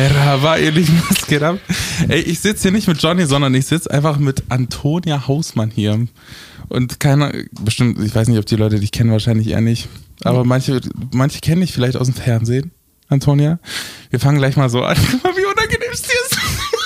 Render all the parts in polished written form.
Merhaba, ihr Lieben, was geht ab? Ey, ich sitze hier nicht mit Johnny, sondern ich sitze einfach mit Antonia Hausmann hier. Und keiner, bestimmt, ich weiß nicht, ob die Leute dich kennen, wahrscheinlich eher nicht. Aber manche kennen dich vielleicht aus dem Fernsehen, Antonia. Wir fangen gleich mal so an. Guck mal, wie unangenehm es dir ist.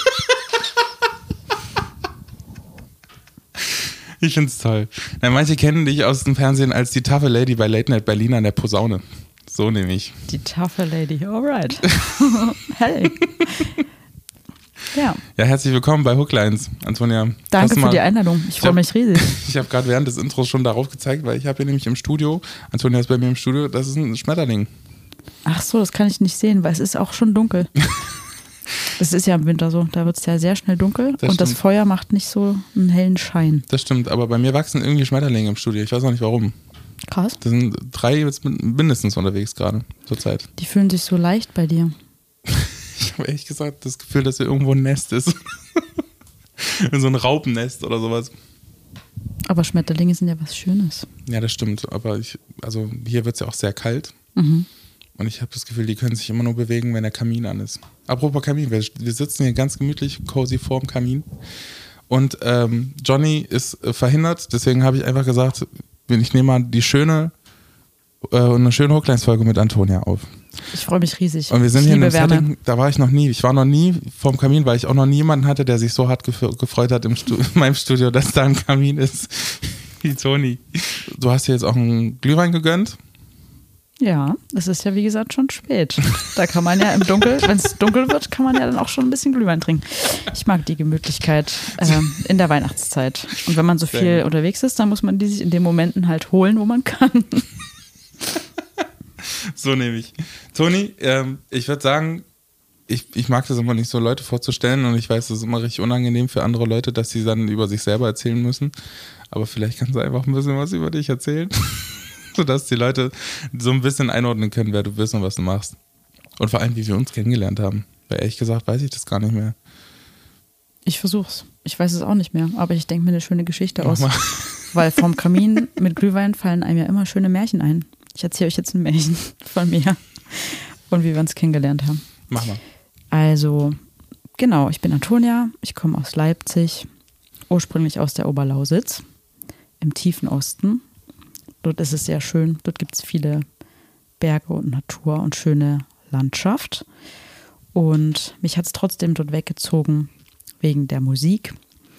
Ich find's toll. Na, manche kennen dich aus dem Fernsehen als die taffe Lady bei Late Night Berlin an der Posaune. So nehme ich. Die taffe Lady, alright. Hey. Ja. Ja, herzlich willkommen bei Hooklines, Antonia. Danke für die Einladung. Ich freue mich riesig. Ich habe gerade während des Intros schon darauf gezeigt, weil ich habe hier nämlich im Studio, Antonia ist bei mir im Studio, das ist ein Schmetterling. Ach so, das kann ich nicht sehen, weil es ist auch schon dunkel. Das ist ja im Winter so, da wird es ja sehr schnell dunkel und das Feuer macht nicht so einen hellen Schein. Das stimmt, aber bei mir wachsen irgendwie Schmetterlinge im Studio, ich weiß auch nicht warum. Krass. Da sind 3 jetzt mindestens unterwegs gerade, zurzeit. Die fühlen sich so leicht bei dir. Ich habe ehrlich gesagt das Gefühl, dass hier irgendwo ein Nest ist. In so ein Raupennest oder sowas. Aber Schmetterlinge sind ja was Schönes. Ja, das stimmt, aber also hier wird es ja auch sehr kalt. Mhm. Und ich habe das Gefühl, die können sich immer nur bewegen, wenn der Kamin an ist. Apropos Kamin, wir sitzen hier ganz gemütlich, cozy vorm Kamin. Und Johnny ist verhindert, deswegen habe ich einfach gesagt, ich nehme mal eine schöne Hooklines-Folge mit Antonia auf. Ich freue mich riesig. Und wir sind hier in einem Setting, da war ich noch nie. Ich war noch nie vorm Kamin, weil ich auch noch nie jemanden hatte, der sich so hart gefreut hat in meinem Studio, dass da ein Kamin ist wie Toni. Du hast dir jetzt auch einen Glühwein gegönnt. Ja, es ist ja wie gesagt schon spät. Da kann man ja im Dunkeln, wenn es dunkel wird, kann man ja dann auch schon ein bisschen Glühwein trinken. Ich mag die Gemütlichkeit in der Weihnachtszeit. Und wenn man so viel unterwegs ist, dann muss man die sich in den Momenten halt holen, wo man kann. So nehme ich. Toni, ich würde sagen, ich mag das immer nicht so, Leute vorzustellen und ich weiß, das ist immer richtig unangenehm für andere Leute, dass sie dann über sich selber erzählen müssen. Aber vielleicht kannst du einfach ein bisschen was über dich erzählen. Sodass die Leute so ein bisschen einordnen können, wer du bist und was du machst. Und vor allem, wie wir uns kennengelernt haben. Weil ehrlich gesagt weiß ich das gar nicht mehr. Ich versuch's. Ich weiß es auch nicht mehr, aber ich denke mir eine schöne Geschichte aus. Weil vom Kamin mit Glühwein fallen einem ja immer schöne Märchen ein. Ich erzähle euch jetzt ein Märchen von mir und wie wir uns kennengelernt haben. Mach mal. Also, genau, ich bin Antonia, ich komme aus Leipzig, ursprünglich aus der Oberlausitz, im tiefen Osten. Dort ist es sehr schön. Dort gibt es viele Berge und Natur und schöne Landschaft. Und mich hat es trotzdem dort weggezogen wegen der Musik.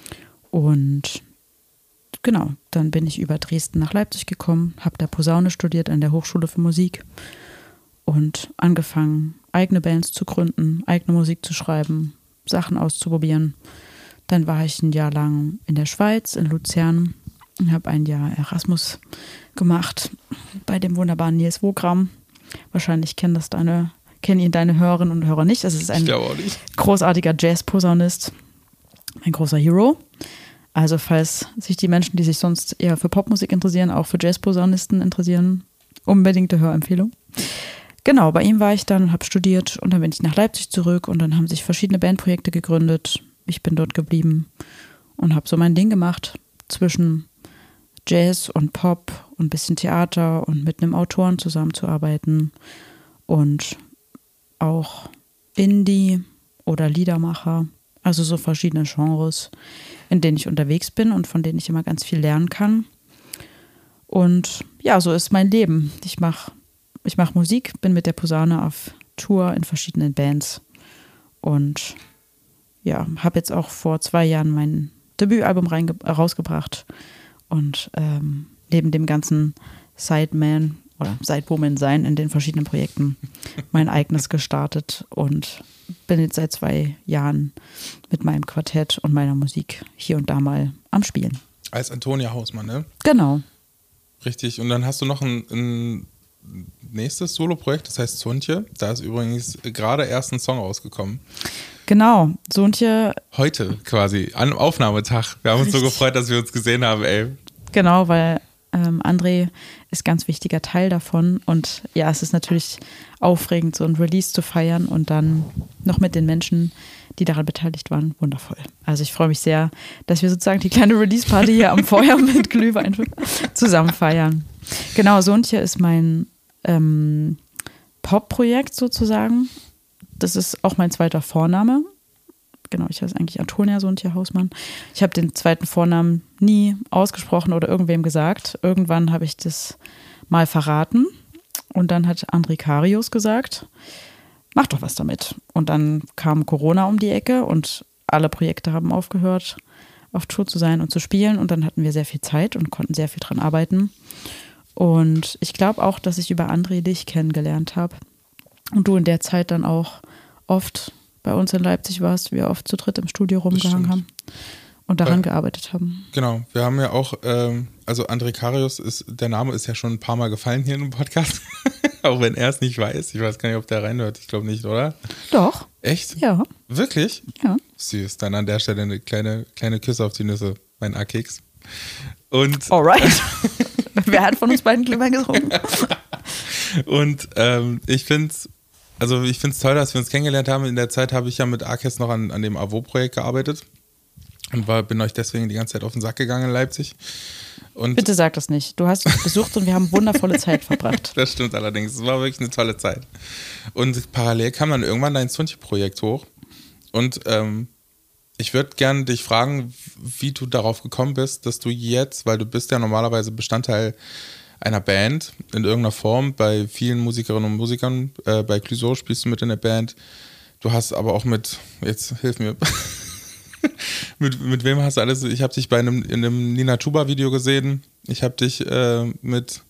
Und genau, dann bin ich über Dresden nach Leipzig gekommen, habe da Posaune studiert an der Hochschule für Musik und angefangen, eigene Bands zu gründen, eigene Musik zu schreiben, Sachen auszuprobieren. Dann war ich ein Jahr lang in der Schweiz, in Luzern. Ich habe ein Jahr Erasmus gemacht bei dem wunderbaren Nils Wogram. Wahrscheinlich kennen ihn deine Hörerinnen und Hörer nicht. Das ist ein großartiger Jazz-Posaunist, ein großer Hero. Also falls sich die Menschen, die sich sonst eher für Popmusik interessieren, auch für Jazz-Posaunisten interessieren, unbedingte Hörempfehlung. Genau, bei ihm war ich dann, habe studiert und dann bin ich nach Leipzig zurück und dann haben sich verschiedene Bandprojekte gegründet. Ich bin dort geblieben und habe so mein Ding gemacht zwischen Jazz und Pop und ein bisschen Theater und mit einem Autoren zusammenzuarbeiten und auch Indie oder Liedermacher, also so verschiedene Genres, in denen ich unterwegs bin und von denen ich immer ganz viel lernen kann. Und ja, so ist mein Leben. Ich mach Musik, bin mit der Posaune auf Tour in verschiedenen Bands und ja, habe jetzt auch vor 2 Jahren mein Debütalbum rausgebracht. Und neben dem ganzen Sideman oder Sidewoman sein in den verschiedenen Projekten mein eigenes gestartet und bin jetzt seit 2 Jahren mit meinem Quartett und meiner Musik hier und da mal am Spielen. Als Antonia Hausmann, ne? Genau. Richtig. Und dann hast du noch ein nächstes Solo-Projekt, das heißt Sontje. Da ist übrigens gerade erst ein Song rausgekommen. Genau, Sontje. Heute quasi, an Aufnahmetag. Wir haben uns so gefreut, dass wir uns gesehen haben, ey. Genau, weil André ist ganz wichtiger Teil davon und ja, es ist natürlich aufregend, so ein Release zu feiern und dann noch mit den Menschen, die daran beteiligt waren, wundervoll. Also ich freue mich sehr, dass wir sozusagen die kleine Release-Party hier am Feuer mit Glühwein zusammen feiern. Genau, Sontje ist mein Pop-Projekt sozusagen. das ist auch mein zweiter Vorname. Genau, ich heiße eigentlich Antonia Sonntje Hausmann. Ich habe den zweiten Vornamen nie ausgesprochen oder irgendwem gesagt. Irgendwann habe ich das mal verraten und dann hat André Karius gesagt, mach doch was damit. Und dann kam Corona um die Ecke und alle Projekte haben aufgehört, auf Tour zu sein und zu spielen. Und dann hatten wir sehr viel Zeit und konnten sehr viel dran arbeiten. Und ich glaube auch, dass ich über André dich kennengelernt habe. Und du in der Zeit dann auch oft bei uns in Leipzig warst, wir oft zu dritt im Studio rumgehangen haben und daran gearbeitet haben. Genau, wir haben ja auch, also André Karius, der Name ist ja schon ein paar Mal gefallen hier im Podcast, auch wenn er es nicht weiß. Ich weiß gar nicht, ob der reinhört, ich glaube nicht, oder? Doch. Echt? Ja. Wirklich? Ja. Süß, dann an der Stelle eine kleine Küsse auf die Nüsse, mein A-Keks. Und alright. Wer hat von uns beiden Glühwein getrunken? Und ich finde es toll, dass wir uns kennengelernt haben. In der Zeit habe ich ja mit Arkes noch an dem AWO-Projekt gearbeitet und bin euch deswegen die ganze Zeit auf den Sack gegangen in Leipzig. Und bitte sag das nicht. Du hast uns besucht und wir haben wundervolle Zeit verbracht. Das stimmt allerdings. Es war wirklich eine tolle Zeit. Und parallel kam dann irgendwann dein Sonntje-Projekt hoch. Und ich würde gerne dich fragen, wie du darauf gekommen bist, dass du jetzt, weil du bist ja normalerweise Bestandteil einer Band in irgendeiner Form, bei vielen Musikerinnen und Musikern, bei Clouseau spielst du mit in der Band. Du hast aber auch jetzt hilf mir, mit wem hast du alles, ich habe dich in einem Nina Chuba Video gesehen, ich habe dich mit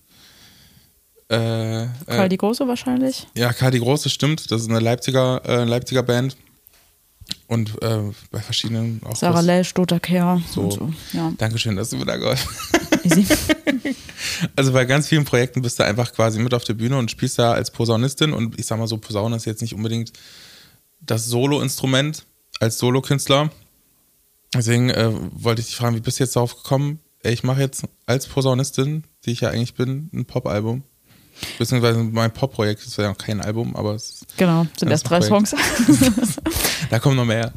Karl die Große wahrscheinlich? Ja, Karl die Große, stimmt, das ist eine Leipziger Band. Und bei verschiedenen auch. Sarah Lesch, Dota Kehr so. Und so. Ja. Dankeschön, dass du mir da geholfen hast. Easy. Also bei ganz vielen Projekten bist du einfach quasi mit auf der Bühne und spielst da als Posaunistin. Und ich sag mal so, Posaune ist jetzt nicht unbedingt das Solo-Instrument als Solokünstler. Deswegen wollte ich dich fragen, wie bist du jetzt darauf gekommen? Ich mache jetzt als Posaunistin, die ich ja eigentlich bin, ein Pop-Album. Beziehungsweise mein Pop-Projekt ist ja noch kein Album, aber es genau, sind erst 3 Songs. Da kommen noch mehr.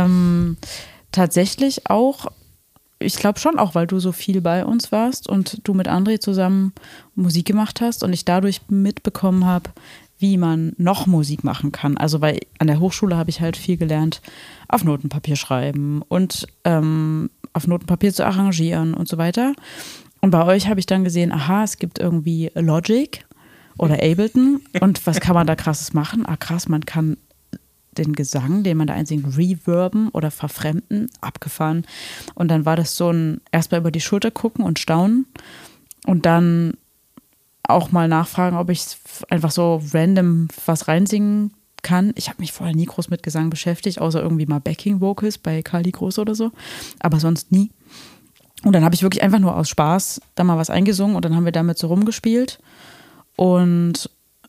Tatsächlich auch, ich glaube schon auch, weil du so viel bei uns warst und du mit André zusammen Musik gemacht hast und ich dadurch mitbekommen habe, wie man noch Musik machen kann. Also weil an der Hochschule habe ich halt viel gelernt, auf Notenpapier schreiben und auf Notenpapier zu arrangieren und so weiter. Und bei euch habe ich dann gesehen, aha, es gibt irgendwie Logic oder Ableton und was kann man da krasses machen? Ah krass, man kann den Gesang, den man da einsingt, reverben oder verfremden, abgefahren. Und dann war das so ein erstmal über die Schulter gucken und staunen und dann auch mal nachfragen, ob ich einfach so random was reinsingen kann. Ich habe mich vorher nie groß mit Gesang beschäftigt, außer irgendwie mal Backing-Vocals bei Karl die Große oder so, aber sonst nie. Und dann habe ich wirklich einfach nur aus Spaß da mal was eingesungen und dann haben wir damit so rumgespielt. Und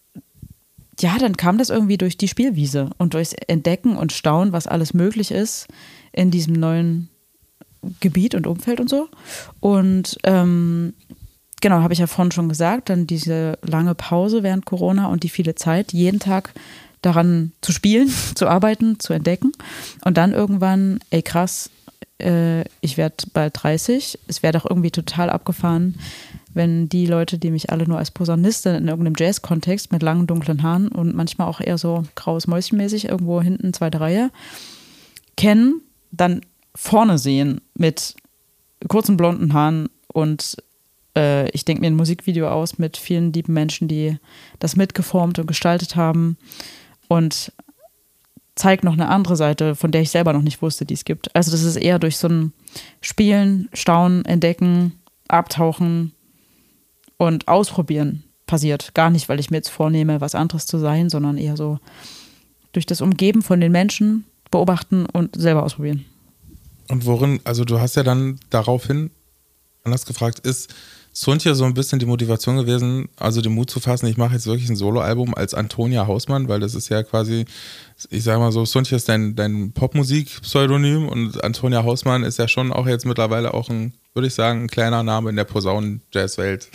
ja, dann kam das irgendwie durch die Spielwiese und durchs Entdecken und Staunen, was alles möglich ist in diesem neuen Gebiet und Umfeld und so. Und genau, habe ich ja vorhin schon gesagt, dann diese lange Pause während Corona und die viele Zeit, jeden Tag daran zu spielen, zu arbeiten, zu entdecken. Und dann irgendwann, ey krass, ich werde bald 30, es wäre doch irgendwie total abgefahren, wenn die Leute, die mich alle nur als Posaunistin in irgendeinem Jazz-Kontext mit langen, dunklen Haaren und manchmal auch eher so graues Mäuschenmäßig irgendwo hinten, 2. Reihe, kennen, dann vorne sehen mit kurzen blonden Haaren und ich denke mir ein Musikvideo aus mit vielen lieben Menschen, die das mitgeformt und gestaltet haben und zeigt noch eine andere Seite, von der ich selber noch nicht wusste, die es gibt. Also das ist eher durch so ein Spielen, Staunen, Entdecken, Abtauchen und Ausprobieren passiert. Gar nicht, weil ich mir jetzt vornehme, was anderes zu sein, sondern eher so durch das Umgeben von den Menschen beobachten und selber ausprobieren. Und worin, also du hast ja dann daraufhin anders gefragt, ist Sonntje so ein bisschen die Motivation gewesen, also den Mut zu fassen, ich mache jetzt wirklich ein Soloalbum als Antonia Hausmann, weil das ist ja quasi, ich sag mal so, Sonntje ist dein Popmusik-Pseudonym und Antonia Hausmann ist ja schon auch jetzt mittlerweile auch würde ich sagen, ein kleiner Name in der Posaunen-Jazz-Welt.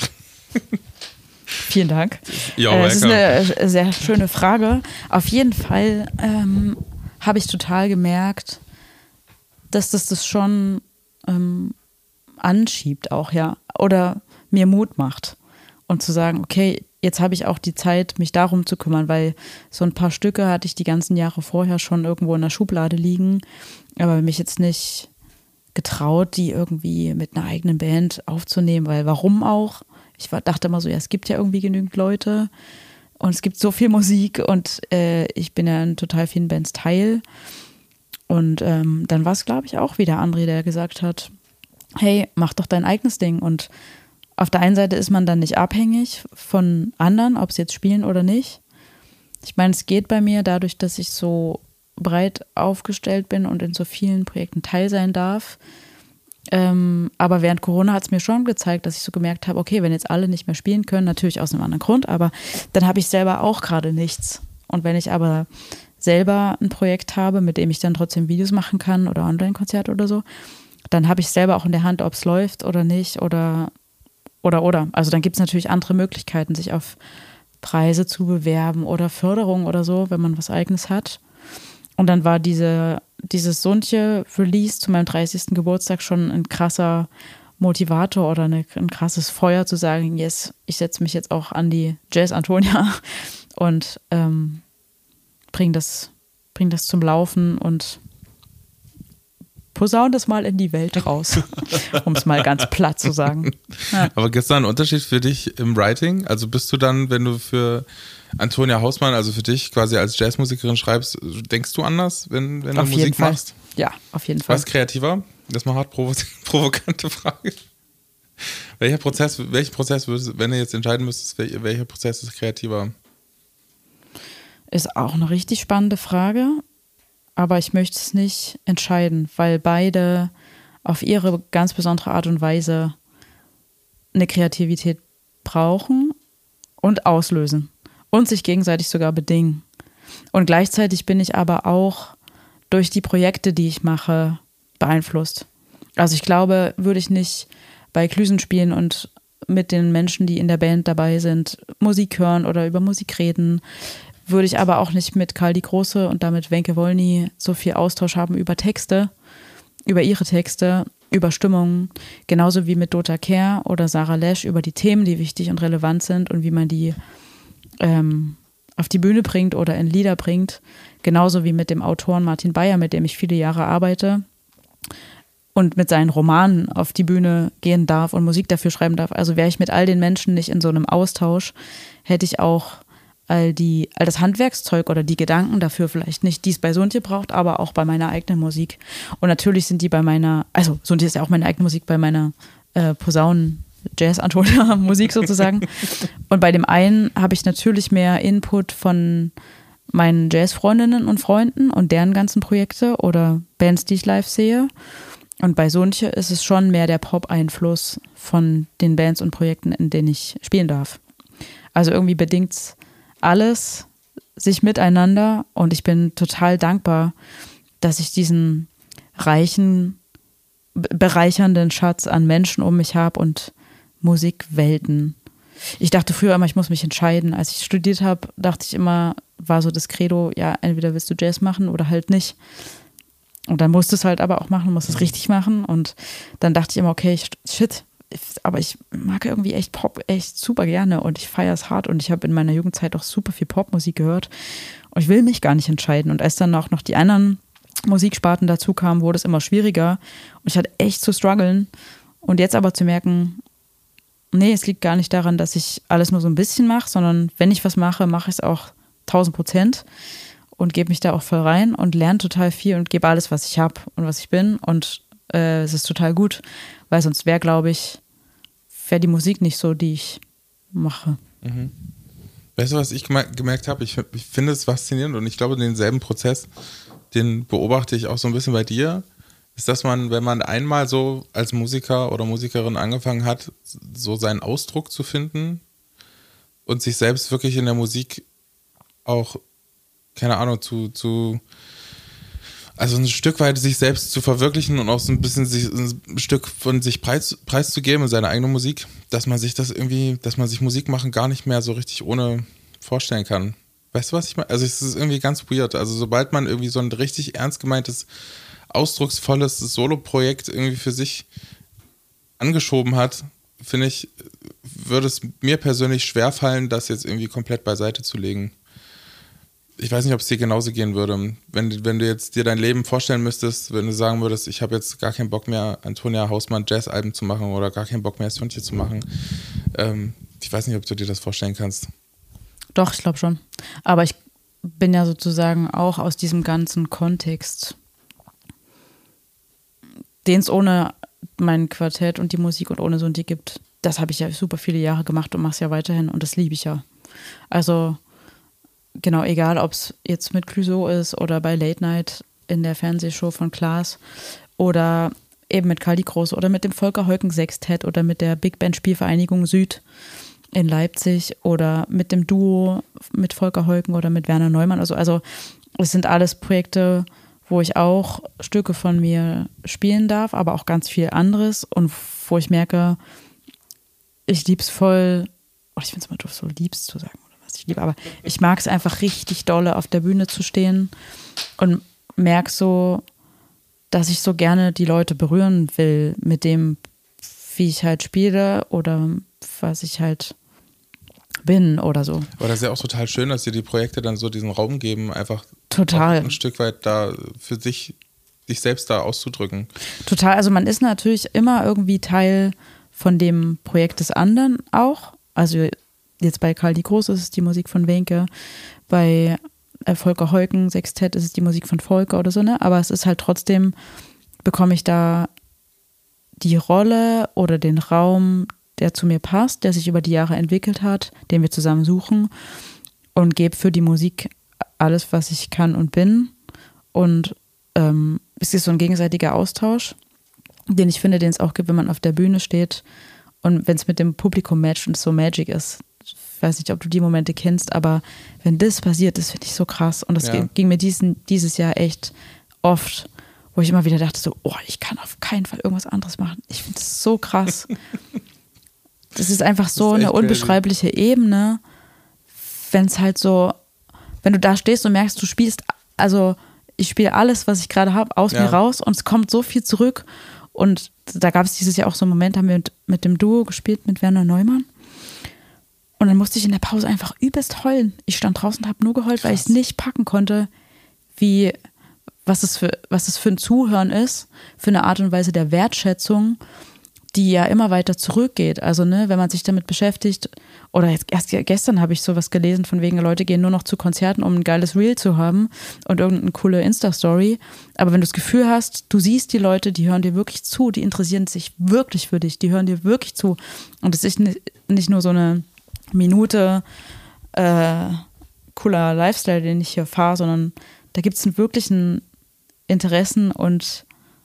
Vielen Dank. Ja, das ist eine sehr schöne Frage. Auf jeden Fall habe ich total gemerkt, dass das schon anschiebt auch, ja. Oder mir Mut macht. und zu sagen, okay, jetzt habe ich auch die Zeit, mich darum zu kümmern, weil so ein paar Stücke hatte ich die ganzen Jahre vorher schon irgendwo in der Schublade liegen, aber mich jetzt nicht getraut, die irgendwie mit einer eigenen Band aufzunehmen, weil warum auch? Dachte immer so, ja, es gibt ja irgendwie genügend Leute und es gibt so viel Musik und ich bin ja in total vielen Bands Teil. Und dann war es, glaube ich, auch wieder André, der gesagt hat, hey, mach doch dein eigenes Ding. Und auf der einen Seite ist man dann nicht abhängig von anderen, ob sie jetzt spielen oder nicht. Ich meine, es geht bei mir dadurch, dass ich so breit aufgestellt bin und in so vielen Projekten teil sein darf. Aber während Corona hat es mir schon gezeigt, dass ich so gemerkt habe, okay, wenn jetzt alle nicht mehr spielen können, natürlich aus einem anderen Grund, aber dann habe ich selber auch gerade nichts. Und wenn ich aber selber ein Projekt habe, mit dem ich dann trotzdem Videos machen kann oder Online-Konzerte oder so, dann habe ich selber auch in der Hand, ob es läuft oder nicht oder. Also dann gibt es natürlich andere Möglichkeiten, sich auf Preise zu bewerben oder Förderung oder so, wenn man was Eigenes hat. Und dann war dieses Sontje-Release zu meinem 30. Geburtstag schon ein krasser Motivator oder ein krasses Feuer zu sagen, yes, ich setze mich jetzt auch an die Jazz-Antonia und bring das zum Laufen und posaun das mal in die Welt raus, um es mal ganz platt zu sagen. Ja. Aber gibt es da einen Unterschied für dich im Writing? Also bist du dann, wenn du für Antonia Hausmann, also für dich quasi als Jazzmusikerin schreibst, denkst du anders, wenn du Musik machst? Ja, auf jeden Fall. Was kreativer? Das ist mal hart provokante Frage. Welchen Prozess würdest, wenn du jetzt entscheiden müsstest, welcher Prozess ist kreativer? Ist auch eine richtig spannende Frage. Aber ich möchte es nicht entscheiden, weil beide auf ihre ganz besondere Art und Weise eine Kreativität brauchen und auslösen und sich gegenseitig sogar bedingen. Und gleichzeitig bin ich aber auch durch die Projekte, die ich mache, beeinflusst. Also ich glaube, würde ich nicht bei Klüsen spielen und mit den Menschen, die in der Band dabei sind, Musik hören oder über Musik reden, würde ich aber auch nicht mit Karl die Große und damit Wenke Wollny so viel Austausch haben über Texte, über ihre Texte, über Stimmungen, genauso wie mit Dota Kehr oder Sarah Lesch über die Themen, die wichtig und relevant sind und wie man die auf die Bühne bringt oder in Lieder bringt, genauso wie mit dem Autoren Martin Bayer, mit dem ich viele Jahre arbeite und mit seinen Romanen auf die Bühne gehen darf und Musik dafür schreiben darf. Also wäre ich mit all den Menschen nicht in so einem Austausch, hätte ich auch all das Handwerkszeug oder die Gedanken dafür vielleicht nicht, die es bei Sontje braucht, aber auch bei meiner eigenen Musik. Und natürlich sind die also Sontje ist ja auch meine eigene Musik, bei meiner Posaunen-Jazz-Antonia-Musik sozusagen. Und bei dem einen habe ich natürlich mehr Input von meinen Jazz-Freundinnen und Freunden und deren ganzen Projekte oder Bands, die ich live sehe. Und bei Sontje ist es schon mehr der Pop-Einfluss von den Bands und Projekten, in denen ich spielen darf. Also irgendwie bedingt es alles sich miteinander und ich bin total dankbar, dass ich diesen reichen, bereichernden Schatz an Menschen um mich habe und Musikwelten. Ich dachte früher immer, ich muss mich entscheiden. Als ich studiert habe, dachte ich immer, war so das Credo, ja, entweder willst du Jazz machen oder halt nicht. Und dann musst du es halt aber auch machen, musst es richtig machen. Und dann dachte ich immer, okay, shit, aber ich mag irgendwie echt Pop echt super gerne und ich feiere es hart und ich habe in meiner Jugendzeit auch super viel Popmusik gehört und ich will mich gar nicht entscheiden. Und als dann auch noch die anderen Musiksparten dazu kamen, wurde es immer schwieriger und ich hatte echt zu strugglen. Und jetzt aber zu merken, nee, es liegt gar nicht daran, dass ich alles nur so ein bisschen mache, sondern wenn ich was mache, mache ich es auch 1000% und gebe mich da auch voll rein und lerne total viel und gebe alles, was ich habe und was ich bin und es ist total gut, weil sonst wäre, glaube ich, die Musik nicht so, die ich mache. Mhm. Weißt du, was ich gemerkt habe? Ich finde es faszinierend und ich glaube, denselben Prozess, den beobachte ich auch so ein bisschen bei dir, ist, dass man, wenn man einmal so als Musiker oder Musikerin angefangen hat, so seinen Ausdruck zu finden und sich selbst wirklich in der Musik auch, keine Ahnung, also ein Stück weit sich selbst zu verwirklichen und auch so ein bisschen ein Stück von sich preiszugeben in seiner eigenen Musik, dass man sich Musik machen gar nicht mehr so richtig ohne vorstellen kann. Weißt du, was ich meine? Also es ist irgendwie ganz weird. Also sobald man irgendwie so ein richtig ernst gemeintes, ausdrucksvolles Solo-Projekt irgendwie für sich angeschoben hat, finde ich, würde es mir persönlich schwerfallen, das jetzt irgendwie komplett beiseite zu legen. Ich weiß nicht, ob es dir genauso gehen würde. Wenn du jetzt dir dein Leben vorstellen müsstest, wenn du sagen würdest, ich habe jetzt gar keinen Bock mehr, Antonia Hausmann Jazz-Alben zu machen oder gar keinen Bock mehr, Sonntje zu machen. Ich weiß nicht, ob du dir das vorstellen kannst. Doch, ich glaube schon. Aber ich bin ja sozusagen auch aus diesem ganzen Kontext, den es ohne mein Quartett und die Musik und ohne Sonntje gibt. Das habe ich ja super viele Jahre gemacht und mache es ja weiterhin und das liebe ich ja. Also genau, egal ob es jetzt mit Clouseau ist oder bei Late Night in der Fernsehshow von Klaas oder eben mit Kali Groß oder mit dem Volker Heuken Sextett oder mit der Big Band Spielvereinigung Süd in Leipzig oder mit dem Duo mit Volker Heuken oder mit Werner Neumann. Also es sind alles Projekte, wo ich auch Stücke von mir spielen darf, aber auch ganz viel anderes und wo ich merke, ich lieb's voll, ich finde es immer doof, so liebst zu sagen oder was ich liebe, aber ich mag es einfach richtig dolle, auf der Bühne zu stehen und merke so, dass ich so gerne die Leute berühren will mit dem, wie ich halt spiele oder was ich halt bin oder so. Aber das ist ja auch total schön, dass dir die Projekte dann so diesen Raum geben, einfach total ein Stück weit da für sich selbst da auszudrücken. Total, also man ist natürlich immer irgendwie Teil von dem Projekt des anderen auch. Also jetzt bei Karl die Groß ist es die Musik von Wenke, bei Volker Heuken Sextett ist es die Musik von Volker oder so, ne? Aber es ist halt trotzdem, bekomme ich da die Rolle oder den Raum, der zu mir passt, der sich über die Jahre entwickelt hat, den wir zusammen suchen und gebe für die Musik alles, was ich kann und bin. Und es ist so ein gegenseitiger Austausch, den ich finde, den es auch gibt, wenn man auf der Bühne steht und wenn es mit dem Publikum matcht und so Magic ist. Ich weiß nicht, ob du die Momente kennst, aber wenn das passiert, das finde ich so krass. Und das ging mir dieses Jahr echt oft, wo ich immer wieder dachte so, oh, ich kann auf keinen Fall irgendwas anderes machen. Ich finde es so krass. Das ist einfach so eine unbeschreibliche Ebene, wenn es halt so, wenn du da stehst und merkst, du spielst, also ich spiele alles, was ich gerade habe, aus mir raus und es kommt so viel zurück. Und da gab es dieses Jahr auch so einen Moment, haben wir mit dem Duo gespielt, mit Werner Neumann. Und dann musste ich in der Pause einfach übelst heulen. Ich stand draußen und habe nur geheult, weil ich es nicht packen konnte, was es für ein Zuhören ist, für eine Art und Weise der Wertschätzung, die ja immer weiter zurückgeht. Also, ne, wenn man sich damit beschäftigt, oder erst gestern habe ich sowas gelesen, von wegen Leute gehen nur noch zu Konzerten, um ein geiles Reel zu haben und irgendeine coole Insta-Story. Aber wenn du das Gefühl hast, du siehst die Leute, die hören dir wirklich zu, die interessieren sich wirklich für dich, die hören dir wirklich zu. Und es ist nicht nur so eine Minute cooler Lifestyle, den ich hier fahre, sondern da gibt es einen wirklichen Interessen und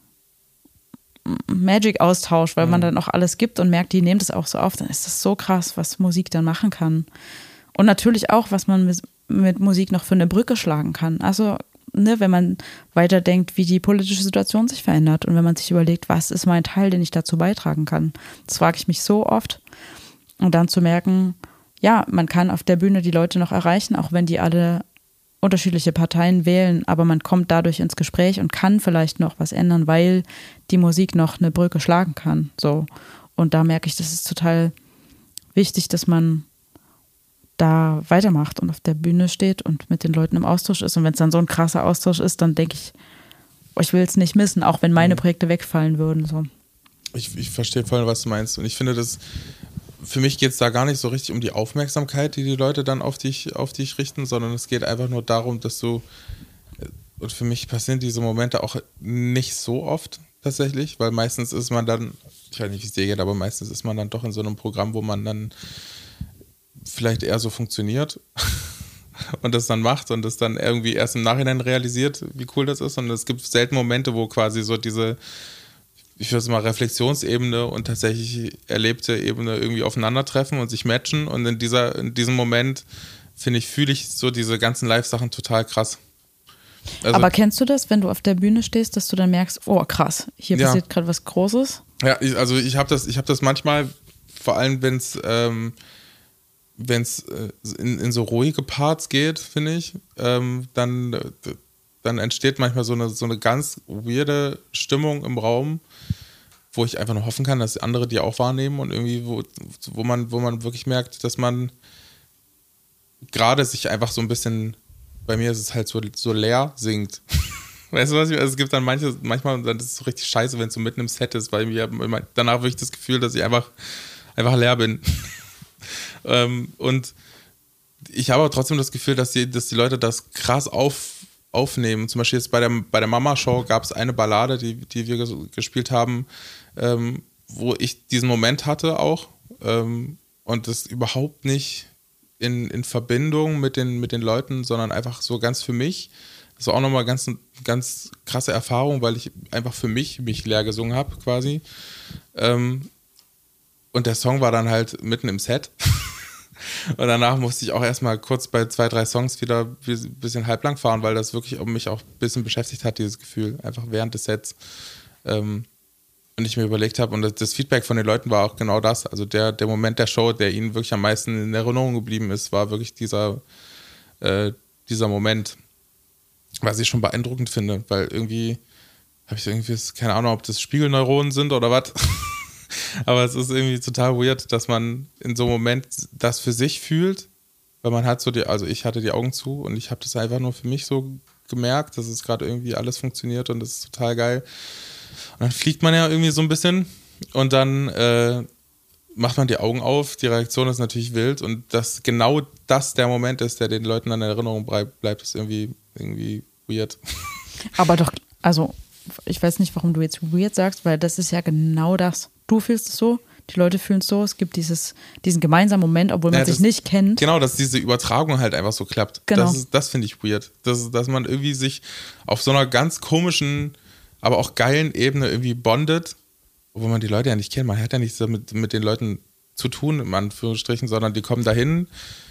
Magic-Austausch, weil man dann auch alles gibt und merkt, die nehmen das auch so auf, dann ist das so krass, was Musik dann machen kann. Und natürlich auch, was man mit Musik noch für eine Brücke schlagen kann. Also, ne, wenn man weiterdenkt, wie die politische Situation sich verändert und wenn man sich überlegt, was ist mein Teil, den ich dazu beitragen kann. Das frage ich mich so oft. Und dann zu merken, ja, man kann auf der Bühne die Leute noch erreichen, auch wenn die alle unterschiedliche Parteien wählen, aber man kommt dadurch ins Gespräch und kann vielleicht noch was ändern, weil die Musik noch eine Brücke schlagen kann. So. Und da merke ich, das ist total wichtig, dass man da weitermacht und auf der Bühne steht und mit den Leuten im Austausch ist. Und wenn es dann so ein krasser Austausch ist, dann denke ich, oh, ich will es nicht missen, auch wenn meine Projekte wegfallen würden. So. Ich verstehe voll, was du meinst. Und ich finde, für mich geht es da gar nicht so richtig um die Aufmerksamkeit, die die Leute dann auf dich richten, sondern es geht einfach nur darum, dass du, und für mich passieren diese Momente auch nicht so oft tatsächlich, weil meistens ist man dann, ich weiß nicht, wie es dir geht, aber meistens ist man dann doch in so einem Programm, wo man dann vielleicht eher so funktioniert und das dann macht und das dann irgendwie erst im Nachhinein realisiert, wie cool das ist. Und es gibt selten Momente, wo quasi so diese, ich würde es mal Reflexionsebene und tatsächlich erlebte Ebene irgendwie aufeinandertreffen und sich matchen. Und in diesem Moment, fühle ich so diese ganzen Live-Sachen total krass. Also, aber kennst du das, wenn du auf der Bühne stehst, dass du dann merkst, oh krass, hier passiert gerade was Großes? Ja, ich habe das manchmal, vor allem wenn es in so ruhige Parts geht, finde ich, dann entsteht manchmal so eine ganz weirde Stimmung im Raum, wo ich einfach nur hoffen kann, dass andere die auch wahrnehmen und irgendwie, wo man wirklich merkt, dass man gerade sich einfach so ein bisschen, bei mir ist es halt so leer singt. Weißt du was? Also es gibt dann manchmal, dann ist es so richtig scheiße, wenn es so mitten im Set ist, weil mir danach wirklich das Gefühl, dass ich einfach leer bin. Und ich habe aber trotzdem das Gefühl, dass die Leute das krass aufnehmen. Zum Beispiel jetzt bei der Mama-Show gab es eine Ballade, die wir gespielt haben, wo ich diesen Moment hatte auch und das überhaupt nicht in Verbindung mit den Leuten, sondern einfach so ganz für mich. Das war auch nochmal ganz krasse Erfahrung, weil ich einfach für mich leer gesungen habe quasi. Und der Song war dann halt mitten im Set. Und danach musste ich auch erstmal kurz bei 2, 3 Songs wieder ein bisschen halblang fahren, weil das wirklich mich auch ein bisschen beschäftigt hat, dieses Gefühl, einfach während des Sets. Und ich mir überlegt habe, und das Feedback von den Leuten war auch genau das. Also der Moment der Show, der ihnen wirklich am meisten in Erinnerung geblieben ist, war wirklich dieser Moment. Was ich schon beeindruckend finde, weil irgendwie habe ich irgendwie, keine Ahnung, ob das Spiegelneuronen sind oder was. Aber es ist irgendwie total weird, dass man in so einem Moment das für sich fühlt, weil man hat also ich hatte die Augen zu und ich habe das einfach nur für mich so gemerkt, dass es gerade irgendwie alles funktioniert und das ist total geil. Und dann fliegt man ja irgendwie so ein bisschen und dann macht man die Augen auf, die Reaktion ist natürlich wild und dass genau das der Moment ist, der den Leuten an Erinnerung bleibt, ist irgendwie weird. Aber doch, also ich weiß nicht, warum du jetzt weird sagst, weil das ist ja genau das. Du fühlst es so, die Leute fühlen es so, es gibt diesen gemeinsamen Moment, obwohl man sich nicht kennt. Genau, dass diese Übertragung halt einfach so klappt. Genau. Das finde ich weird. Dass man irgendwie sich auf so einer ganz komischen, aber auch geilen Ebene irgendwie bondet, obwohl man die Leute ja nicht kennt. Man hat ja nichts mit den Leuten zu tun, in Anführungsstrichen, sondern die kommen dahin,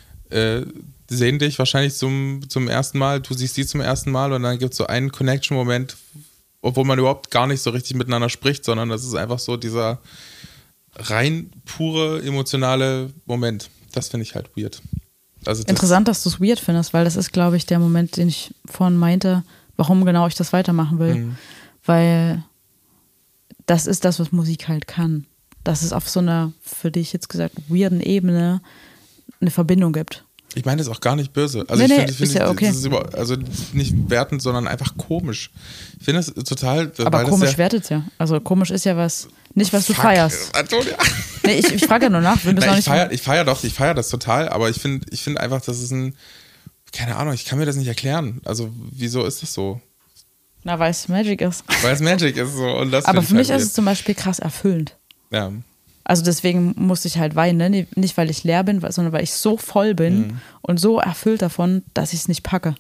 sehen dich wahrscheinlich zum ersten Mal, du siehst die zum ersten Mal und dann gibt es so einen Connection-Moment, obwohl man überhaupt gar nicht so richtig miteinander spricht, sondern das ist einfach so dieser rein pure emotionale Moment. Das finde ich halt weird. Also Interessant, dass du es weird findest, weil das ist, glaube ich, der Moment, den ich vorhin meinte, warum genau ich das weitermachen will. Mhm. Weil das ist das, was Musik halt kann. Dass es auf so einer, für dich jetzt gesagt, weirden Ebene eine Verbindung gibt. Ich meine das auch gar nicht böse. Also nee, ich finde, ja okay. Das ist also nicht wertend, sondern einfach komisch. Ich finde es total. Aber komisch wertet es ja. Also komisch ist ja was, nicht was du feierst. Antonia. Nee, ich frage ja nur nach. Ich feiere das total, aber ich finde einfach, das ist keine Ahnung, ich kann mir das nicht erklären. Also wieso ist das so? Na, weil es Magic ist. Weil es Magic ist so. Und das aber für mich ist es zum Beispiel krass erfüllend. Ja. Also deswegen musste ich halt weinen, ne? Nicht weil ich leer bin, sondern weil ich so voll bin und so erfüllt davon, dass ich es nicht packe.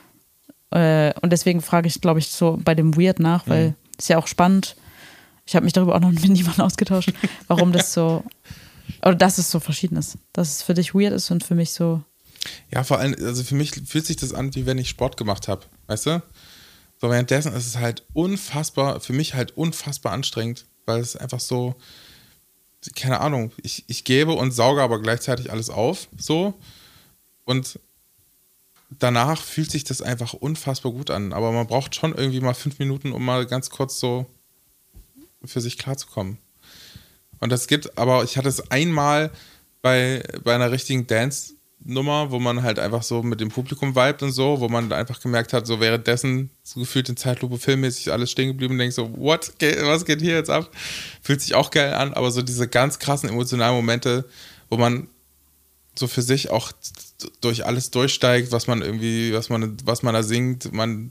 Und deswegen frage ich, glaube ich, so bei dem Weird nach, weil es ja auch spannend. Ich habe mich darüber auch noch mit niemandem ausgetauscht, warum das so, oder dass es so verschieden ist. Dass es für dich weird ist und für mich so. Ja, vor allem, also für mich fühlt sich das an, wie wenn ich Sport gemacht habe, weißt du? So währenddessen ist es halt für mich halt unfassbar anstrengend, weil es einfach so, keine Ahnung, ich gebe und sauge aber gleichzeitig alles auf, so. Und danach fühlt sich das einfach unfassbar gut an. Aber man braucht schon irgendwie mal 5 Minuten, um mal ganz kurz so für sich klarzukommen. Und ich hatte es einmal bei einer richtigen Dance-Nummer, wo man halt einfach so mit dem Publikum vibet und so, wo man einfach gemerkt hat, so währenddessen so gefühlt in Zeitlupe filmmäßig alles stehen geblieben und denkt so, was geht hier jetzt ab? Fühlt sich auch geil an, aber so diese ganz krassen emotionalen Momente, wo man so für sich auch durch alles durchsteigt, was man da singt,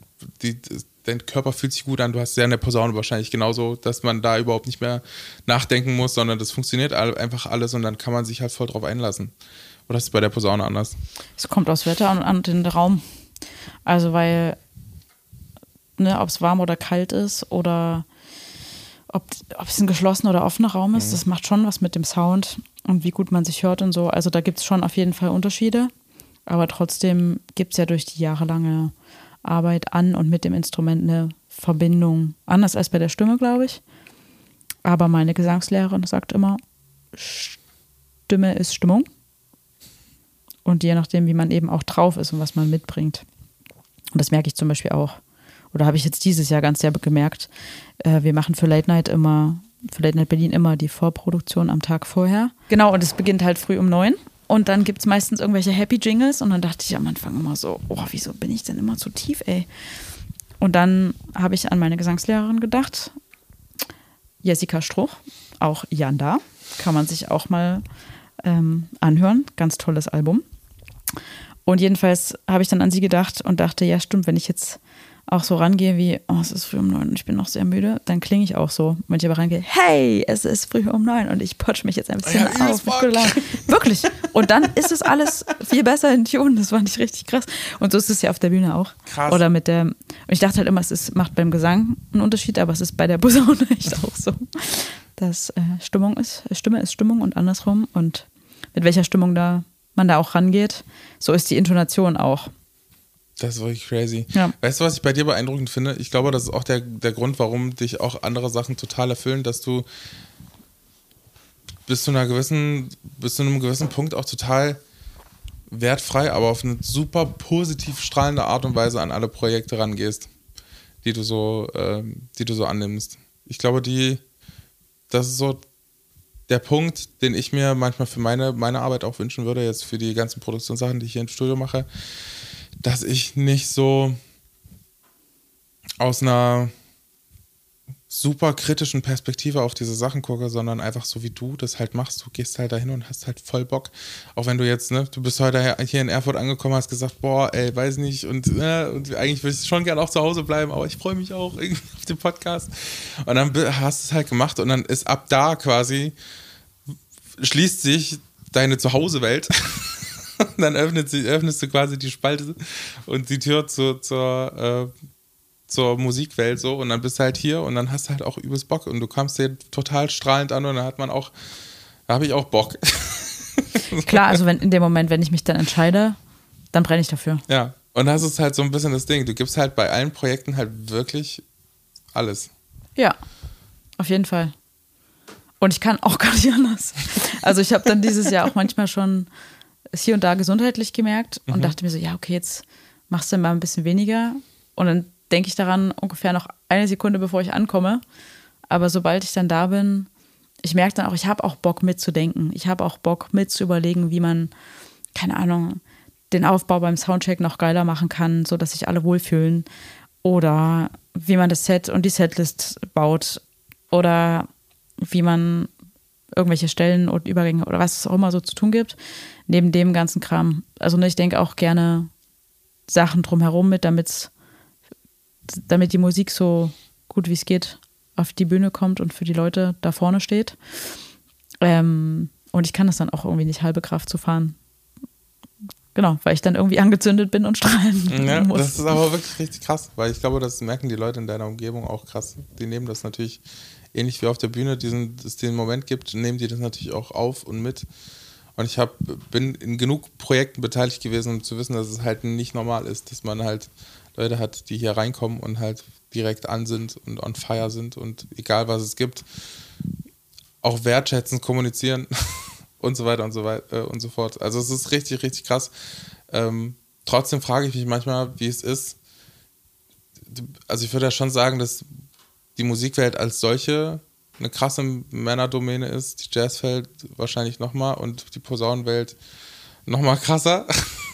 dein Körper fühlt sich gut an, du hast ja in der Posaune wahrscheinlich genauso, dass man da überhaupt nicht mehr nachdenken muss, sondern das funktioniert einfach alles und dann kann man sich halt voll drauf einlassen. Oder ist es bei der Posaune anders? Es kommt aufs Wetter und den Raum. Also weil, ob es warm oder kalt ist oder ob es ein geschlossener oder offener Raum ist, das macht schon was mit dem Sound und wie gut man sich hört und so. Also da gibt es schon auf jeden Fall Unterschiede, aber trotzdem gibt es ja durch die jahrelange Arbeit an und mit dem Instrument eine Verbindung. Anders als bei der Stimme, glaube ich. Aber meine Gesangslehrerin sagt immer, Stimme ist Stimmung. Und je nachdem, wie man eben auch drauf ist und was man mitbringt. Und das merke ich zum Beispiel auch. oder habe ich jetzt dieses Jahr ganz sehr gemerkt, wir machen für Late Night Berlin immer die Vorproduktion am Tag vorher. Genau, und es beginnt halt früh um 9. Und dann gibt es meistens irgendwelche Happy Jingles und dann dachte ich am Anfang immer so, oh, wieso bin ich denn immer so tief, ey? Und dann habe ich an meine Gesangslehrerin gedacht, Jessica Struch, auch Yanda, kann man sich auch mal anhören, ganz tolles Album. Und jedenfalls habe ich dann an sie gedacht und dachte, ja stimmt, wenn ich jetzt auch so rangehe wie, oh, es ist früh um 9 und ich bin noch sehr müde, dann klinge ich auch so. Wenn ich aber rangehe, hey, es ist früh um 9 und ich potsch mich jetzt ein bisschen auf. Wirklich. Und dann ist es alles viel besser in Tune. Das fand ich richtig krass. Und so ist es ja auf der Bühne auch. Krass. Oder und ich dachte halt immer, macht beim Gesang einen Unterschied, aber es ist bei der Posaune echt auch so. Dass Stimme ist Stimmung und andersrum. Und mit welcher Stimmung man da auch rangeht, so ist die Intonation auch. Das ist wirklich crazy. Ja. Weißt du, was ich bei dir beeindruckend finde? Ich glaube, das ist auch der Grund, warum dich auch andere Sachen total erfüllen, dass du bis zu einem gewissen Punkt auch total wertfrei, aber auf eine super positiv strahlende Art und Weise an alle Projekte rangehst, die du so annimmst. Ich glaube, das ist so der Punkt, den ich mir manchmal für meine Arbeit auch wünschen würde, jetzt für die ganzen Produktionssachen, die ich hier im Studio mache, dass ich nicht so aus einer super kritischen Perspektive auf diese Sachen gucke, sondern einfach so wie du das halt machst. Du gehst halt dahin und hast halt voll Bock. Auch wenn du jetzt, du bist heute hier in Erfurt angekommen, hast gesagt, boah, ey, weiß nicht und eigentlich würde ich schon gerne auch zu Hause bleiben, aber ich freue mich auch irgendwie auf den Podcast. Und dann hast du es halt gemacht und dann ist ab da quasi, schließt sich deine Zuhause-Welt. Dann öffnest du quasi die Spalte und die Tür zur Musikwelt so und dann bist du halt hier und dann hast du halt auch übelst Bock und du kommst dir total strahlend an und dann da habe ich auch Bock. Klar, also in dem Moment, wenn ich mich dann entscheide, dann brenne ich dafür. Ja, und das ist halt so ein bisschen das Ding. Du gibst halt bei allen Projekten halt wirklich alles. Ja, auf jeden Fall. Und ich kann auch gar nicht anders. Also ich habe dann dieses Jahr auch manchmal schon es hier und da gesundheitlich gemerkt und dachte mir so, ja, okay, jetzt machst du mal ein bisschen weniger und dann denke ich daran ungefähr noch eine Sekunde, bevor ich ankomme. Aber sobald ich dann da bin, ich merke dann auch, ich habe auch Bock mitzudenken. Ich habe auch Bock mitzuüberlegen, wie man, keine Ahnung, den Aufbau beim Soundcheck noch geiler machen kann, sodass sich alle wohlfühlen. Oder wie man das Set und die Setlist baut. Oder wie man irgendwelche Stellen und Übergänge oder was es auch immer so zu tun gibt, neben dem ganzen Kram. Also ich denke auch gerne Sachen drumherum mit, damit die Musik so gut wie es geht auf die Bühne kommt und für die Leute da vorne steht. Und ich kann das dann auch irgendwie nicht halbe Kraft zu fahren. Genau, weil ich dann irgendwie angezündet bin und strahlen muss. Das ist aber wirklich richtig krass, weil ich glaube, das merken die Leute in deiner Umgebung auch krass. Die nehmen das natürlich ähnlich wie auf der Bühne, es den Moment gibt, nehmen die das natürlich auch auf und mit. Und ich bin in genug Projekten beteiligt gewesen, um zu wissen, dass es halt nicht normal ist, dass man halt Leute hat, die hier reinkommen und halt direkt an sind und on fire sind und egal was es gibt, auch wertschätzend kommunizieren und so weiter und so fort. Also es ist richtig, richtig krass. Trotzdem frage ich mich manchmal, wie es ist. Also ich würde ja schon sagen, dass die Musikwelt als solche eine krasse Männerdomäne ist, die Jazzwelt wahrscheinlich nochmal und die Posaunenwelt nochmal krasser.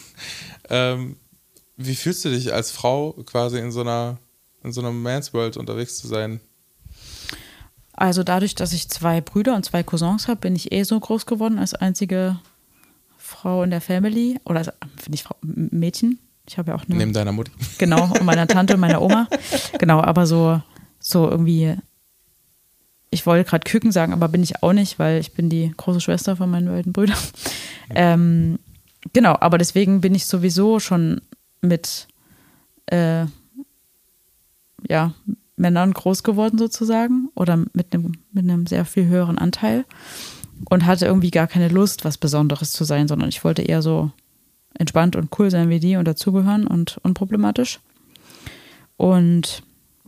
Wie fühlst du dich als Frau quasi in so einer Man's World unterwegs zu sein? Also dadurch, dass ich 2 Brüder und 2 Cousins habe, bin ich so groß geworden als einzige Frau in der Family. Oder finde ich Mädchen. Ich habe ja auch eine. Neben deiner Mutti. Genau, und meiner Tante und meiner Oma. Genau, aber so irgendwie, ich wollte gerade Küken sagen, aber bin ich auch nicht, weil ich bin die große Schwester von meinen beiden Brüdern. Genau, aber deswegen bin ich sowieso schon mit Männern groß geworden sozusagen oder mit einem sehr viel höheren Anteil und hatte irgendwie gar keine Lust, was Besonderes zu sein, sondern ich wollte eher so entspannt und cool sein wie die und dazugehören und unproblematisch. Und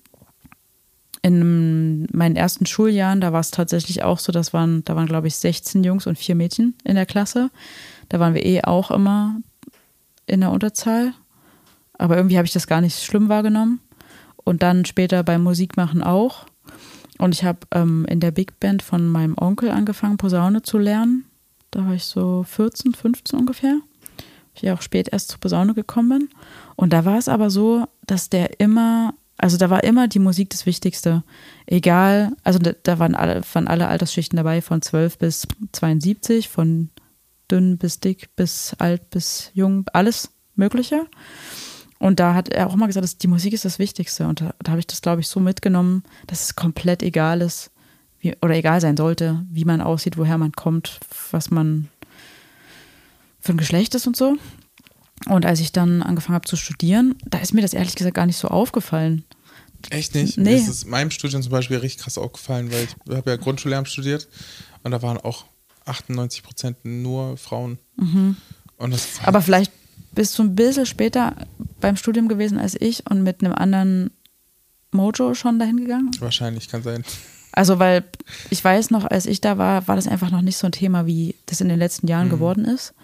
in meinen ersten Schuljahren, da war es tatsächlich auch so, da waren glaube ich 16 Jungs und 4 Mädchen in der Klasse. Da waren wir auch immer in der Unterzahl. Aber irgendwie habe ich das gar nicht schlimm wahrgenommen. und dann später beim Musikmachen auch. Und ich habe in der Big Band von meinem Onkel angefangen, Posaune zu lernen. Da war ich so 14, 15 ungefähr. Ich auch spät erst zur Posaune gekommen bin. Und da war es aber so, dass da war immer die Musik das Wichtigste. Egal, also da waren alle Altersschichten dabei, von 12 bis 72, von dünn bis dick, bis alt, bis jung, alles Mögliche. Und da hat er auch immer gesagt, dass die Musik ist das Wichtigste. Und da habe ich das, glaube ich, so mitgenommen, dass es komplett egal ist, oder egal sein sollte, wie man aussieht, woher man kommt, was man für ein Geschlecht ist und so. Und als ich dann angefangen habe zu studieren, da ist mir das ehrlich gesagt gar nicht so aufgefallen. Echt nicht? Nee. Mir ist es in meinem Studium zum Beispiel richtig krass aufgefallen, weil ich habe ja Grundschullehramt studiert und da waren auch 98% nur Frauen. Mhm. Und aber vielleicht bist du ein bisschen später beim Studium gewesen als ich und mit einem anderen Mojo schon dahin gegangen? Wahrscheinlich, kann sein. Also, weil ich weiß noch, als ich da war das einfach noch nicht so ein Thema, wie das in den letzten Jahren geworden ist.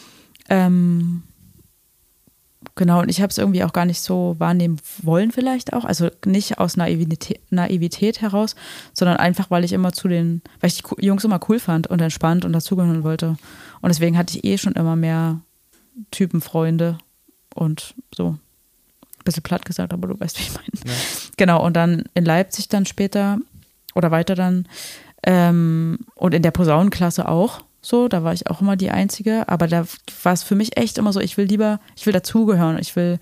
Genau, und ich habe es irgendwie auch gar nicht so wahrnehmen wollen vielleicht auch. Also nicht aus Naivität heraus, sondern einfach, weil ich die Jungs immer cool fand und entspannt und dazugehören wollte. Und deswegen hatte ich schon immer mehr Typenfreunde und so. Ein bisschen platt gesagt, aber du weißt, wie ich meine. Ja. Genau, und dann in Leipzig dann später oder weiter dann und in der Posaunenklasse auch so, da war ich auch immer die Einzige, aber da war es für mich echt immer so, ich will dazugehören, ich will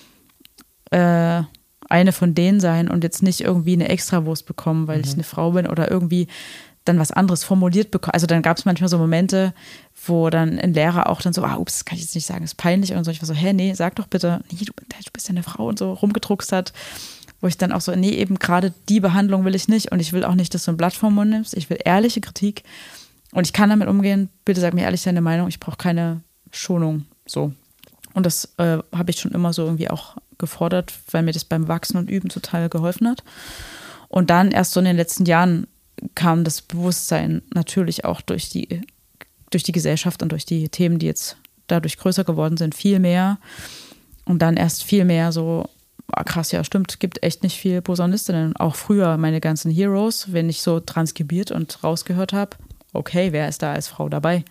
eine von denen sein und jetzt nicht irgendwie eine Extrawurst bekommen, weil ich eine Frau bin oder irgendwie dann was anderes formuliert bekommen. Also dann gab es manchmal so Momente, wo dann ein Lehrer auch dann so, ups, das kann ich jetzt nicht sagen, ist peinlich und so. Ich war so, nee, sag doch bitte, nee, du bist ja eine Frau und so rumgedruckst hat. Wo ich dann auch so, nee, eben gerade die Behandlung will ich nicht und ich will auch nicht, dass du ein Blatt vom Mund nimmst. Ich will ehrliche Kritik und ich kann damit umgehen. Bitte sag mir ehrlich deine Meinung. Ich brauche keine Schonung. So. Und das habe ich schon immer so irgendwie auch gefordert, weil mir das beim Wachsen und Üben total geholfen hat. Und dann erst so in den letzten Jahren kam das Bewusstsein natürlich auch durch die Gesellschaft und durch die Themen, die jetzt dadurch größer geworden sind, viel mehr. Und dann erst viel mehr so, krass, ja, stimmt, gibt echt nicht viel Posaunistinnen. Auch früher meine ganzen Heroes, wenn ich so transkribiert und rausgehört habe, okay, wer ist da als Frau dabei?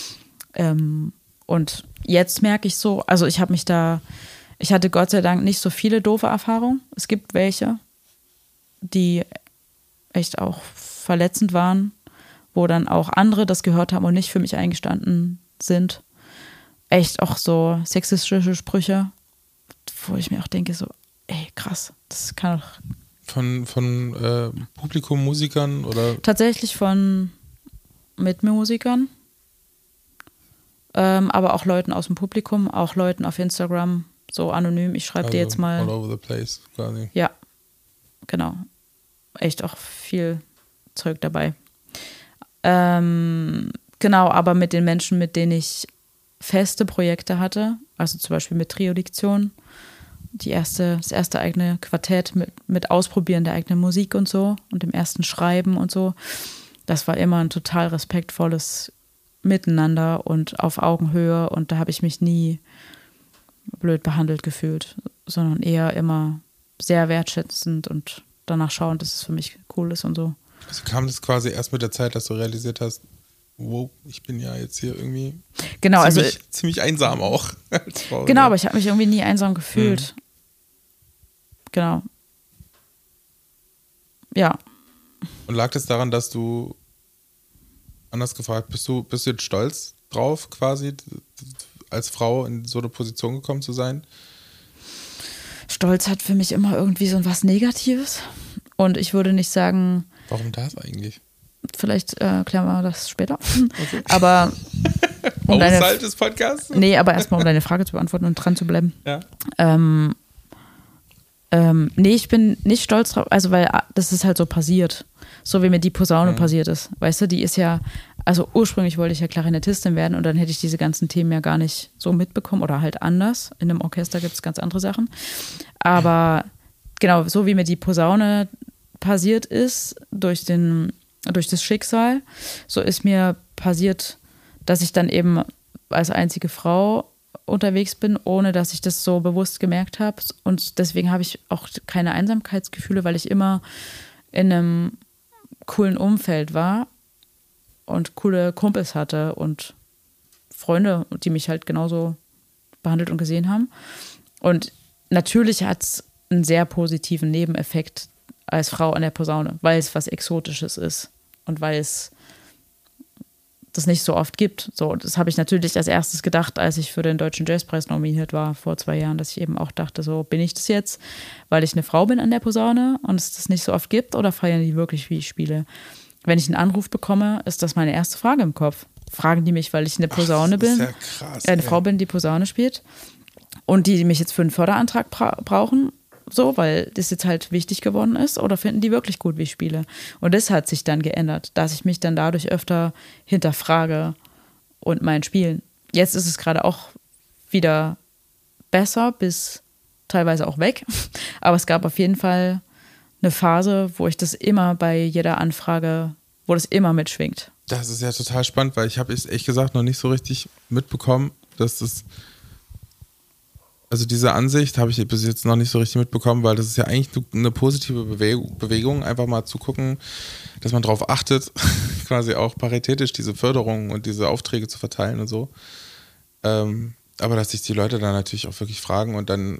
Und jetzt merke ich so, also ich hatte Gott sei Dank nicht so viele doofe Erfahrungen. Es gibt welche, die echt auch verletzend waren, wo dann auch andere das gehört haben und nicht für mich eingestanden sind. Echt auch so sexistische Sprüche, wo ich mir auch denke, so, ey, krass, das kann doch. Von Publikum, Musikern oder? Tatsächlich von Mitmusikern, aber auch Leuten aus dem Publikum, auch Leuten auf Instagram, so anonym. Ich schreibe dir jetzt mal. All over the place, quasi. Ja, genau. Echt auch viel Zeug dabei. Genau, aber mit den Menschen, mit denen ich feste Projekte hatte, also zum Beispiel mit Trio-Diktion, das erste eigene Quartett mit Ausprobieren der eigenen Musik und so und dem ersten Schreiben und so, das war immer ein total respektvolles Miteinander und auf Augenhöhe und da habe ich mich nie blöd behandelt gefühlt, sondern eher immer sehr wertschätzend und danach schauen, dass es für mich cool ist und so. Also kam das quasi erst mit der Zeit, dass du realisiert hast, wow, ich bin ja jetzt hier irgendwie ziemlich einsam auch als Frau. Genau, aber ich habe mich irgendwie nie einsam gefühlt. Genau. Ja. Und lag das daran, dass du, anders gefragt, bist du jetzt stolz drauf, quasi als Frau in so eine Position gekommen zu sein? Stolz hat für mich immer irgendwie so was Negatives. Und ich würde nicht sagen. Warum das eigentlich? Vielleicht klären wir das später. Okay. Aber Außerhalb des Podcasts? Nee, aber erstmal, um deine Frage zu beantworten und dran zu bleiben. Ja. Nee, ich bin nicht stolz drauf, also weil das ist halt so passiert. So wie mir die Posaune passiert ist. Weißt du, die ist ja, also ursprünglich wollte ich ja Klarinettistin werden und dann hätte ich diese ganzen Themen ja gar nicht so mitbekommen oder halt anders. In einem Orchester gibt es ganz andere Sachen. Aber genau, so wie mir die Posaune passiert ist, durch das Schicksal, so ist mir passiert, dass ich dann eben als einzige Frau unterwegs bin, ohne dass ich das so bewusst gemerkt habe. Und deswegen habe ich auch keine Einsamkeitsgefühle, weil ich immer in einem coolen Umfeld war und coole Kumpels hatte und Freunde, die mich halt genauso behandelt und gesehen haben. Und natürlich hat es einen sehr positiven Nebeneffekt als Frau an der Posaune, weil es was Exotisches ist und weil es das nicht so oft gibt. So, das habe ich natürlich als erstes gedacht, als ich für den Deutschen Jazzpreis nominiert war vor 2 Jahren, dass ich eben auch dachte, so bin ich das jetzt, weil ich eine Frau bin an der Posaune und es das nicht so oft gibt oder feiern die wirklich, wie ich spiele? Wenn ich einen Anruf bekomme, ist das meine erste Frage im Kopf. Fragen die mich, weil ich eine Posaune bin, ja krass, eine Frau bin, die Posaune spielt und die mich jetzt für einen Förderantrag brauchen, so, weil das jetzt halt wichtig geworden ist, oder finden die wirklich gut, wie ich spiele? Und das hat sich dann geändert, dass ich mich dann dadurch öfter hinterfrage und mein Spielen. Jetzt ist es gerade auch wieder besser, bis teilweise auch weg. Aber es gab auf jeden Fall eine Phase, wo ich das immer bei jeder Anfrage, wo das immer mitschwingt. Das ist ja total spannend, weil ich habe es ehrlich gesagt noch nicht so richtig mitbekommen, dass das, also diese Ansicht habe ich bis jetzt noch nicht so richtig mitbekommen, weil das ist ja eigentlich eine positive Bewegung, einfach mal zu gucken, dass man darauf achtet, quasi auch paritätisch diese Förderungen und diese Aufträge zu verteilen und so. Aber dass sich die Leute dann natürlich auch wirklich fragen und dann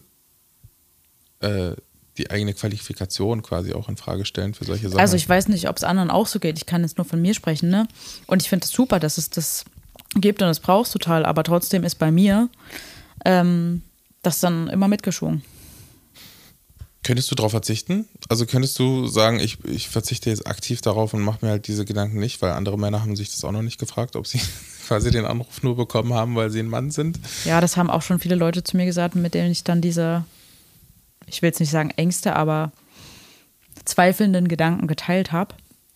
die eigene Qualifikation quasi auch in Frage stellen für solche Sachen. Also ich weiß nicht, ob es anderen auch so geht. Ich kann jetzt nur von mir sprechen, ne? Und ich finde es super, dass es das gibt und das brauchst du total. Aber trotzdem ist bei mir das dann immer mitgeschwungen. Könntest du darauf verzichten? Also könntest du sagen, ich verzichte jetzt aktiv darauf und mache mir halt diese Gedanken nicht, weil andere Männer haben sich das auch noch nicht gefragt, ob sie quasi den Anruf nur bekommen haben, weil sie ein Mann sind? Ja, das haben auch schon viele Leute zu mir gesagt, mit denen ich dann diese, ich will jetzt nicht sagen Ängste, aber zweifelnden Gedanken geteilt habe.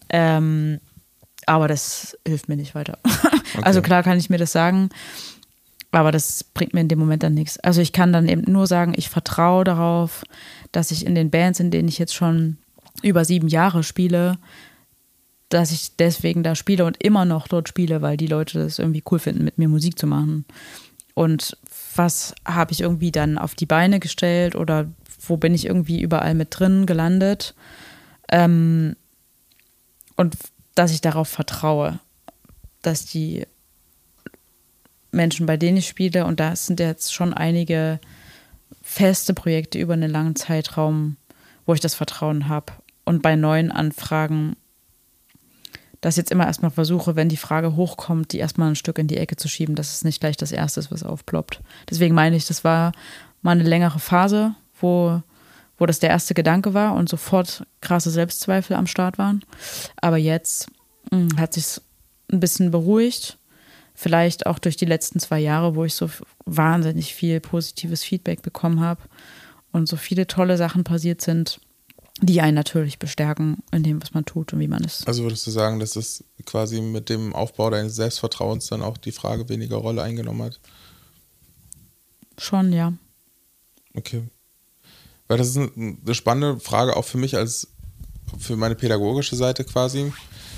Aber das hilft mir nicht weiter. Okay. Also klar kann ich mir das sagen, aber das bringt mir in dem Moment dann nichts. Also ich kann dann eben nur sagen, ich vertraue darauf, dass ich in den Bands, in denen ich jetzt schon über 7 Jahre spiele, dass ich deswegen da spiele und immer noch dort spiele, weil die Leute das irgendwie cool finden, mit mir Musik zu machen. Und was habe ich irgendwie dann auf die Beine gestellt oder wo bin ich irgendwie überall mit drin gelandet? Und dass ich darauf vertraue, dass die Menschen, bei denen ich spiele, und da sind jetzt schon einige feste Projekte über einen langen Zeitraum, wo ich das Vertrauen habe. Und bei neuen Anfragen, dass ich jetzt immer erstmal versuche, wenn die Frage hochkommt, die erstmal ein Stück in die Ecke zu schieben, dass es nicht gleich das Erste ist, was aufploppt. Deswegen meine ich, das war mal eine längere Phase, wo das der erste Gedanke war und sofort krasse Selbstzweifel am Start waren. Aber jetzt hat sich ein bisschen beruhigt. Vielleicht auch durch die letzten 2 Jahre, wo ich so wahnsinnig viel positives Feedback bekommen habe und so viele tolle Sachen passiert sind, die einen natürlich bestärken in dem, was man tut und wie man ist. Also würdest du sagen, dass es quasi mit dem Aufbau deines Selbstvertrauens dann auch die Frage weniger Rolle eingenommen hat? Schon, ja. Okay. Weil das ist eine spannende Frage auch für mich für meine pädagogische Seite quasi.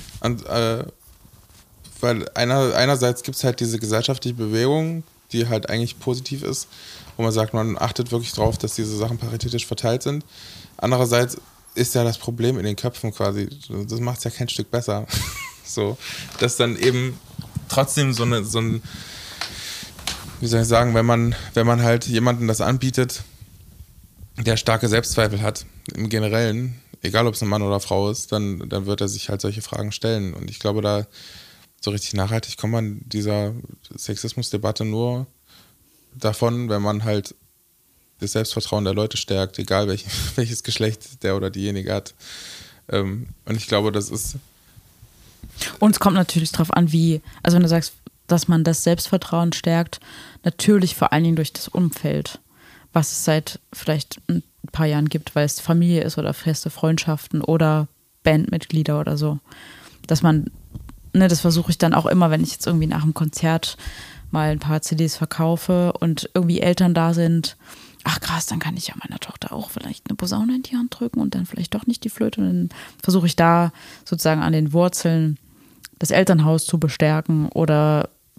Weil einerseits gibt es halt diese gesellschaftliche Bewegung, die halt eigentlich positiv ist, wo man sagt, man achtet wirklich drauf, dass diese Sachen paritätisch verteilt sind. Andererseits ist ja das Problem in den Köpfen quasi, das macht es ja kein Stück besser. So, dass dann eben trotzdem so ein, wie soll ich sagen, wenn man halt jemandem das anbietet, der starke Selbstzweifel hat, im Generellen, egal ob es ein Mann oder Frau ist, dann wird er sich halt solche Fragen stellen. Und ich glaube, da so richtig nachhaltig kommt man dieser Sexismusdebatte nur davon, wenn man halt das Selbstvertrauen der Leute stärkt, egal welches Geschlecht der oder diejenige hat. Und ich glaube, das ist... Und es kommt natürlich drauf an, also wenn du sagst, dass man das Selbstvertrauen stärkt, natürlich vor allen Dingen durch das Umfeld, was es seit vielleicht ein paar Jahren gibt, weil es Familie ist oder feste Freundschaften oder Bandmitglieder oder so. Dass man, das versuche ich dann auch immer, wenn ich jetzt irgendwie nach einem Konzert mal ein paar CDs verkaufe und irgendwie Eltern da sind, ach krass, dann kann ich ja meiner Tochter auch vielleicht eine Posaune in die Hand drücken und dann vielleicht doch nicht die Flöte. Und dann versuche ich da sozusagen an den Wurzeln das Elternhaus zu bestärken oder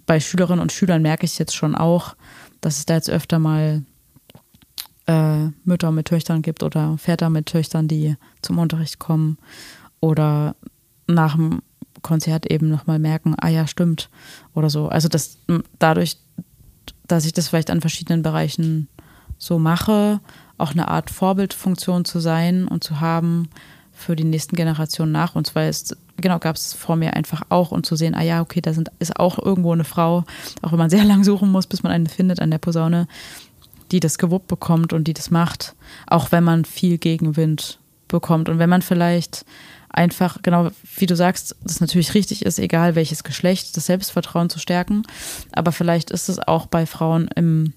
bei Schülerinnen und Schülern merke ich jetzt schon auch, dass es da jetzt öfter mal Mütter mit Töchtern gibt oder Väter mit Töchtern, die zum Unterricht kommen oder nach dem Konzert eben nochmal merken, ah ja, stimmt oder so. Also das dadurch, dass ich das vielleicht an verschiedenen Bereichen so mache, auch eine Art Vorbildfunktion zu sein und zu haben für die nächsten Generationen nach uns, weil es, genau, gab es vor mir einfach auch und zu sehen, ah ja, okay, ist auch irgendwo eine Frau, auch wenn man sehr lang suchen muss, bis man eine findet an der Posaune, die das gewuppt bekommt und die das macht, auch wenn man viel Gegenwind bekommt und wenn man vielleicht einfach, genau wie du sagst, das natürlich richtig ist, egal welches Geschlecht, das Selbstvertrauen zu stärken, aber vielleicht ist es auch bei Frauen im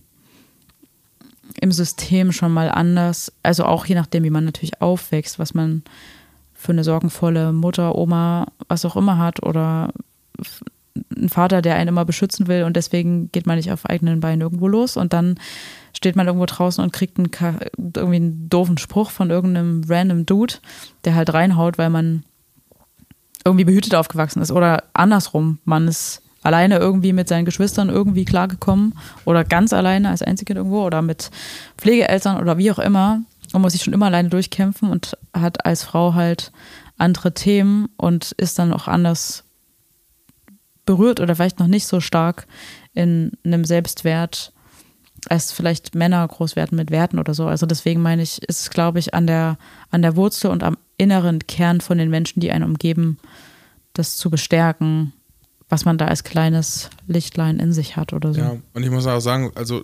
System schon mal anders, also auch je nachdem, wie man natürlich aufwächst, was man für eine sorgenvolle Mutter, Oma, was auch immer hat oder ein Vater, der einen immer beschützen will und deswegen geht man nicht auf eigenen Beinen irgendwo los und dann steht man irgendwo draußen und kriegt irgendwie einen doofen Spruch von irgendeinem random Dude, der halt reinhaut, weil man irgendwie behütet aufgewachsen ist oder andersrum, man ist alleine irgendwie mit seinen Geschwistern irgendwie klargekommen oder ganz alleine als Einzelkind irgendwo oder mit Pflegeeltern oder wie auch immer und muss sich schon immer alleine durchkämpfen und hat als Frau halt andere Themen und ist dann auch anders berührt oder vielleicht noch nicht so stark in einem Selbstwert, als vielleicht Männer groß werden mit Werten oder so. Also deswegen meine ich, ist es, glaube ich, an der Wurzel und am inneren Kern von den Menschen, die einen umgeben, das zu bestärken, was man da als kleines Lichtlein in sich hat oder so. Ja, und ich muss auch sagen, also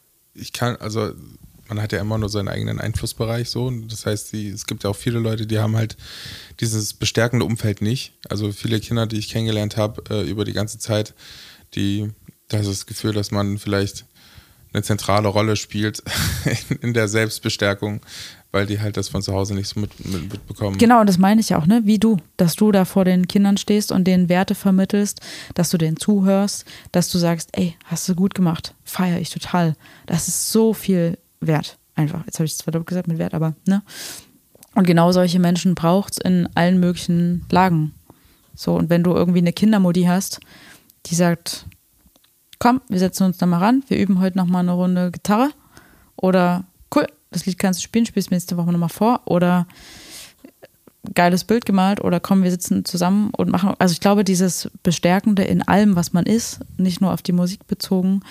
man hat ja immer nur seinen eigenen Einflussbereich so. Das heißt, es gibt ja auch viele Leute, die haben halt dieses bestärkende Umfeld nicht. Also viele Kinder, die ich kennengelernt habe über die ganze Zeit, da ist das Gefühl, dass man vielleicht eine zentrale Rolle spielt in der Selbstbestärkung, weil die halt das von zu Hause nicht so mitbekommen. Genau, und das meine ich ja auch, ne? Wie du, dass du da vor den Kindern stehst und denen Werte vermittelst, dass du denen zuhörst, dass du sagst, ey, hast du gut gemacht, feiere ich total. Das ist so viel wert, einfach. Jetzt habe ich es zwar doppelt gesagt mit Wert, aber, ne? Und genau solche Menschen braucht es in allen möglichen Lagen. So, und wenn du irgendwie eine Kindermutti hast, die sagt, komm, wir setzen uns da mal ran, wir üben heute nochmal eine Runde Gitarre oder cool, das Lied kannst du spielen, spielst mir nächste Woche nochmal vor oder geiles Bild gemalt oder komm, wir sitzen zusammen und machen, also ich glaube, dieses Bestärkende in allem, was man ist, nicht nur auf die Musik bezogen,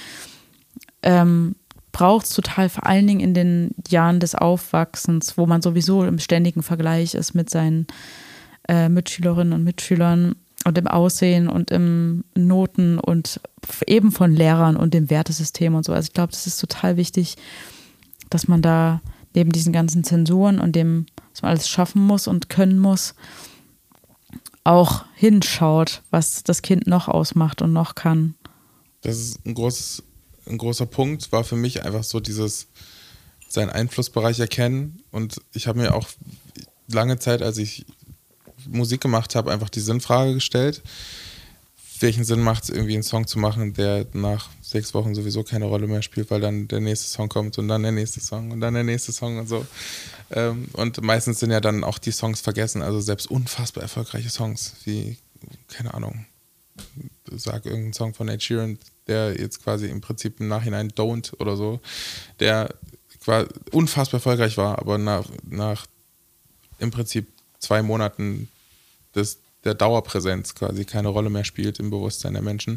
braucht es total, vor allen Dingen in den Jahren des Aufwachsens, wo man sowieso im ständigen Vergleich ist mit seinen Mitschülerinnen und Mitschülern und im Aussehen und im Noten und eben von Lehrern und dem Wertesystem und so. Also ich glaube, das ist total wichtig, dass man da neben diesen ganzen Zensuren und dem, was man alles schaffen muss und können muss, auch hinschaut, was das Kind noch ausmacht und noch kann. Das ist ein großer Punkt, war für mich einfach so seinen Einflussbereich erkennen und ich habe mir auch lange Zeit, als ich Musik gemacht habe, einfach die Sinnfrage gestellt. Welchen Sinn macht es, irgendwie einen Song zu machen, der nach 6 Wochen sowieso keine Rolle mehr spielt, weil dann der nächste Song kommt und dann der nächste Song und dann der nächste Song und so. Und meistens sind ja dann auch die Songs vergessen, also selbst unfassbar erfolgreiche Songs, wie, keine Ahnung, sag irgendeinen Song von Ed Sheeran, der jetzt quasi im Prinzip im Nachhinein Don't oder so, der quasi unfassbar erfolgreich war, aber nach im Prinzip 2 Monaten der Dauerpräsenz quasi keine Rolle mehr spielt im Bewusstsein der Menschen.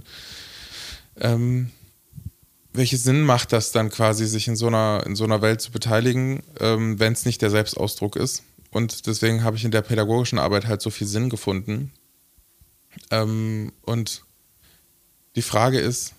Welchen Sinn macht das dann quasi, sich in so einer Welt zu beteiligen, wenn es nicht der Selbstausdruck ist? Und deswegen habe ich in der pädagogischen Arbeit halt so viel Sinn gefunden. Und die Frage ist,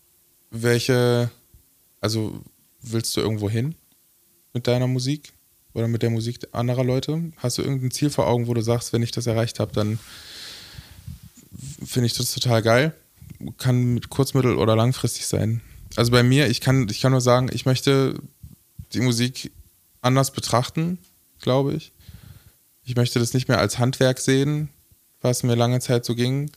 also willst du irgendwo hin mit deiner Musik? Oder mit der Musik anderer Leute? Hast du irgendein Ziel vor Augen, wo du sagst, wenn ich das erreicht habe, dann finde ich das total geil? Kann kurz-, mittel- oder langfristig sein. Also bei mir, ich kann nur sagen, ich möchte die Musik anders betrachten, glaube ich. Ich möchte das nicht mehr als Handwerk sehen, was mir lange Zeit so ging.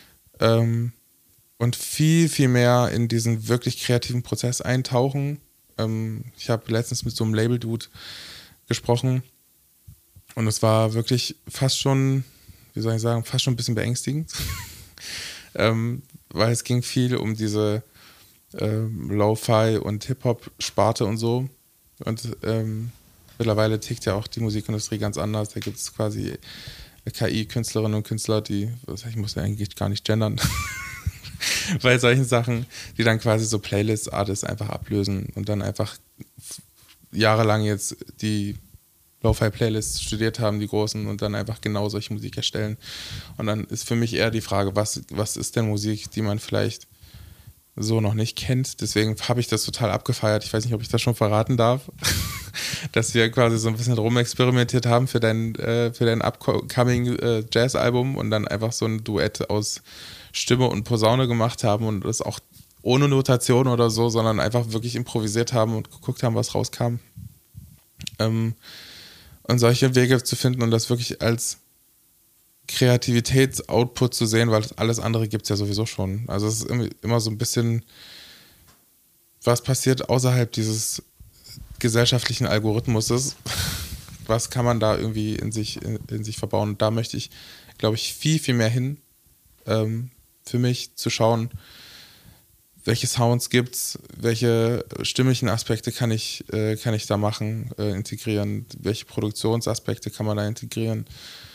Und viel, viel mehr in diesen wirklich kreativen Prozess eintauchen. Ich habe letztens mit so einem Label-Dude gesprochen und es war wirklich fast schon, wie soll ich sagen, fast schon ein bisschen beängstigend, weil es ging viel um diese Lo-Fi und Hip-Hop-Sparte und so. Und mittlerweile tickt ja auch die Musikindustrie ganz anders. Da gibt es quasi KI-Künstlerinnen und Künstler, die, ich muss ja eigentlich gar nicht gendern, bei solchen Sachen, die dann quasi so Playlist-Artists einfach ablösen und dann einfach jahrelang jetzt die Lo-Fi-Playlists studiert haben, die großen, und dann einfach genau solche Musik erstellen. Und dann ist für mich eher die Frage, was ist denn Musik, die man vielleicht so noch nicht kennt. Deswegen habe ich das total abgefeiert. Ich weiß nicht, ob ich das schon verraten darf, dass wir quasi so ein bisschen rumexperimentiert haben für dein upcoming Jazz-Album und dann einfach so ein Duett aus Stimme und Posaune gemacht haben und das auch ohne Notation oder so, sondern einfach wirklich improvisiert haben und geguckt haben, was rauskam. Und solche Wege zu finden und das wirklich als Kreativitätsoutput zu sehen, weil alles andere gibt es ja sowieso schon. Also es ist immer so ein bisschen, was passiert außerhalb dieses gesellschaftlichen Algorithmuses, was kann man da irgendwie in sich verbauen. Und da möchte ich, glaube ich, viel, viel mehr hin, für mich zu schauen, welche Sounds gibt's, welche stimmlichen Aspekte kann ich da machen, integrieren, welche Produktionsaspekte kann man da integrieren,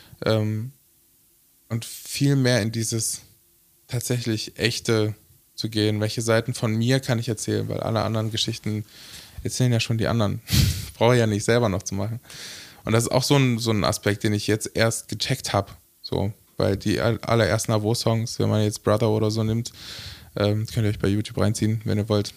und viel mehr in dieses tatsächlich Echte zu gehen. Welche Seiten von mir kann ich erzählen, weil alle anderen Geschichten erzählen ja schon die anderen. Brauche ich ja nicht selber noch zu machen. Und das ist auch so ein Aspekt, den ich jetzt erst gecheckt habe. So, weil die allerersten Avo-Songs, wenn man jetzt Brother oder so nimmt, könnt ihr euch bei YouTube reinziehen, wenn ihr wollt.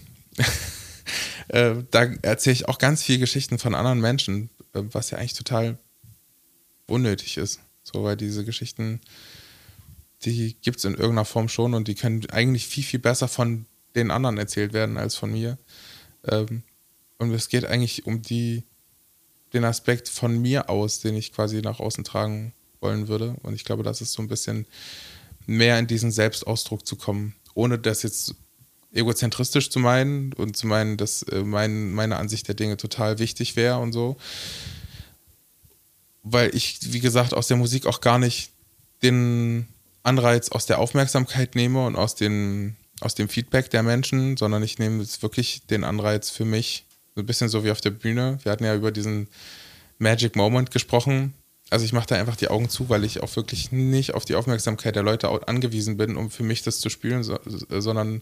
Da erzähle ich auch ganz viele Geschichten von anderen Menschen, was ja eigentlich total unnötig ist. So, weil diese Geschichten, die gibt es in irgendeiner Form schon und die können eigentlich viel, viel besser von den anderen erzählt werden als von mir. Und es geht eigentlich um den Aspekt von mir aus, den ich quasi nach außen tragen wollen würde. Und ich glaube, das ist so ein bisschen mehr in diesen Selbstausdruck zu kommen, ohne das jetzt egozentristisch zu meinen und zu meinen, dass meine Ansicht der Dinge total wichtig wäre und so. Weil ich, wie gesagt, aus der Musik auch gar nicht den Anreiz aus der Aufmerksamkeit nehme und aus dem Feedback der Menschen, sondern ich nehme jetzt wirklich den Anreiz für mich, so ein bisschen so wie auf der Bühne. Wir hatten ja über diesen Magic Moment gesprochen. Also ich mache da einfach die Augen zu, weil ich auch wirklich nicht auf die Aufmerksamkeit der Leute angewiesen bin, um für mich das zu spielen, sondern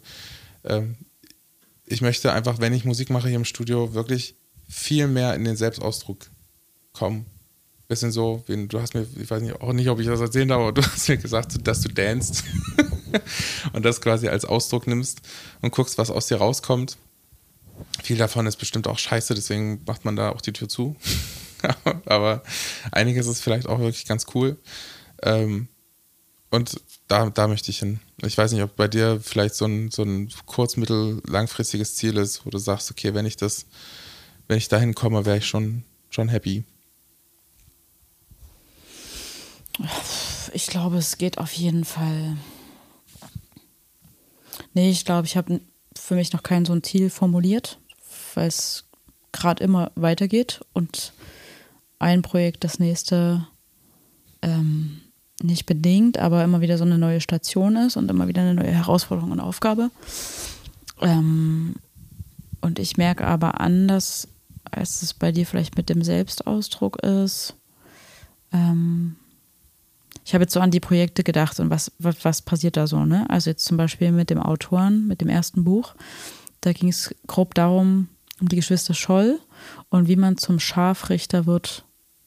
ich möchte einfach, wenn ich Musik mache hier im Studio, wirklich viel mehr in den Selbstausdruck kommen. Bisschen so, du hast mir, ich weiß nicht, auch nicht, ob ich das erzählen darf, aber du hast mir gesagt, dass du danst und das quasi als Ausdruck nimmst und guckst, was aus dir rauskommt. Viel davon ist bestimmt auch scheiße, deswegen macht man da auch die Tür zu. Aber einiges ist vielleicht auch wirklich ganz cool. Und da möchte ich hin. Ich weiß nicht, ob bei dir vielleicht so ein kurz-, mittel-, langfristiges Ziel ist, wo du sagst, okay, wenn ich dahin komme, wäre ich schon happy. Ich glaube, es geht auf jeden Fall. Nee, ich glaube, ich habe für mich noch kein so ein Ziel formuliert, weil es gerade immer weitergeht und ein Projekt das nächste nicht bedingt, aber immer wieder so eine neue Station ist und immer wieder eine neue Herausforderung und Aufgabe. Und ich merke aber anders, als es bei dir vielleicht mit dem Selbstausdruck ist. Ich habe jetzt so an die Projekte gedacht und was passiert da so, ne? Also jetzt zum Beispiel mit dem Autoren, mit dem ersten Buch, da ging es grob darum, um die Geschwister Scholl und wie man zum Scharfrichter wird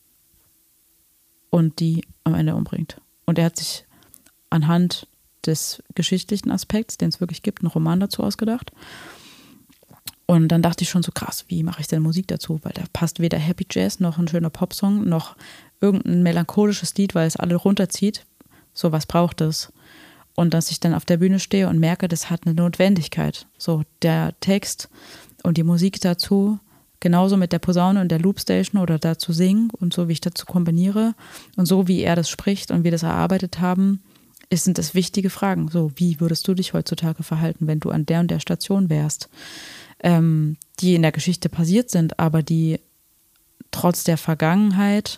und die am Ende umbringt. Und er hat sich anhand des geschichtlichen Aspekts, den es wirklich gibt, einen Roman dazu ausgedacht. Und dann dachte ich schon so, krass, wie mache ich denn Musik dazu? Weil da passt weder Happy Jazz noch ein schöner Popsong noch irgendein melancholisches Lied, weil es alle runterzieht. So, was braucht es? Und dass ich dann auf der Bühne stehe und merke, das hat eine Notwendigkeit. So, der Text und die Musik dazu, genauso mit der Posaune und der Loopstation oder dazu singen und so, wie ich dazu kombiniere und so, wie er das spricht und wir das erarbeitet haben, sind das wichtige Fragen. So, wie würdest du dich heutzutage verhalten, wenn du an der und der Station wärst? Die in der Geschichte passiert sind, aber die trotz der Vergangenheit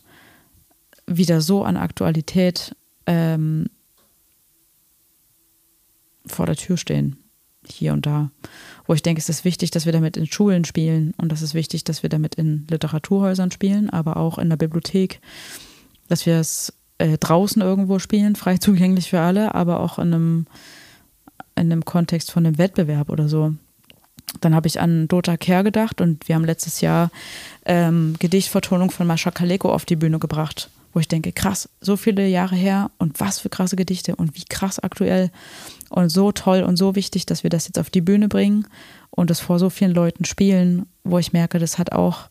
wieder so an Aktualität vor der Tür stehen, hier und da. Wo ich denke, es ist wichtig, dass wir damit in Schulen spielen und es ist wichtig, dass wir damit in Literaturhäusern spielen, aber auch in der Bibliothek, dass wir es draußen irgendwo spielen, frei zugänglich für alle, aber auch in einem Kontext von einem Wettbewerb oder so. Dann habe ich an Dota Kehr gedacht und wir haben letztes Jahr Gedichtvertonung von Mascha Kaleko auf die Bühne gebracht, wo ich denke, krass, so viele Jahre her und was für krasse Gedichte und wie krass aktuell und so toll und so wichtig, dass wir das jetzt auf die Bühne bringen und das vor so vielen Leuten spielen, wo ich merke, das hat auch,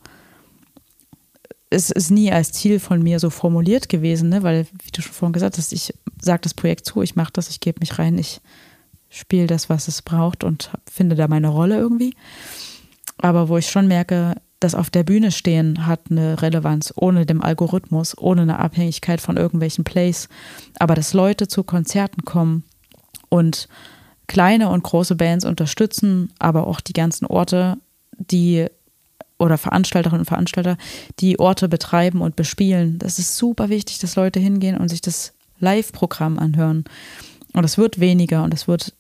es ist nie als Ziel von mir so formuliert gewesen, ne? Weil, wie du schon vorhin gesagt hast, ich sage das Projekt zu, ich mache das, ich gebe mich rein, ich spiele das, was es braucht und finde da meine Rolle irgendwie. Aber wo ich schon merke, das auf der Bühne stehen hat eine Relevanz, ohne dem Algorithmus, ohne eine Abhängigkeit von irgendwelchen Plays. Aber dass Leute zu Konzerten kommen und kleine und große Bands unterstützen, aber auch die ganzen Orte, oder Veranstalterinnen und Veranstalter, die Orte betreiben und bespielen. Das ist super wichtig, dass Leute hingehen und sich das Live-Programm anhören. Und es wird weniger und es wird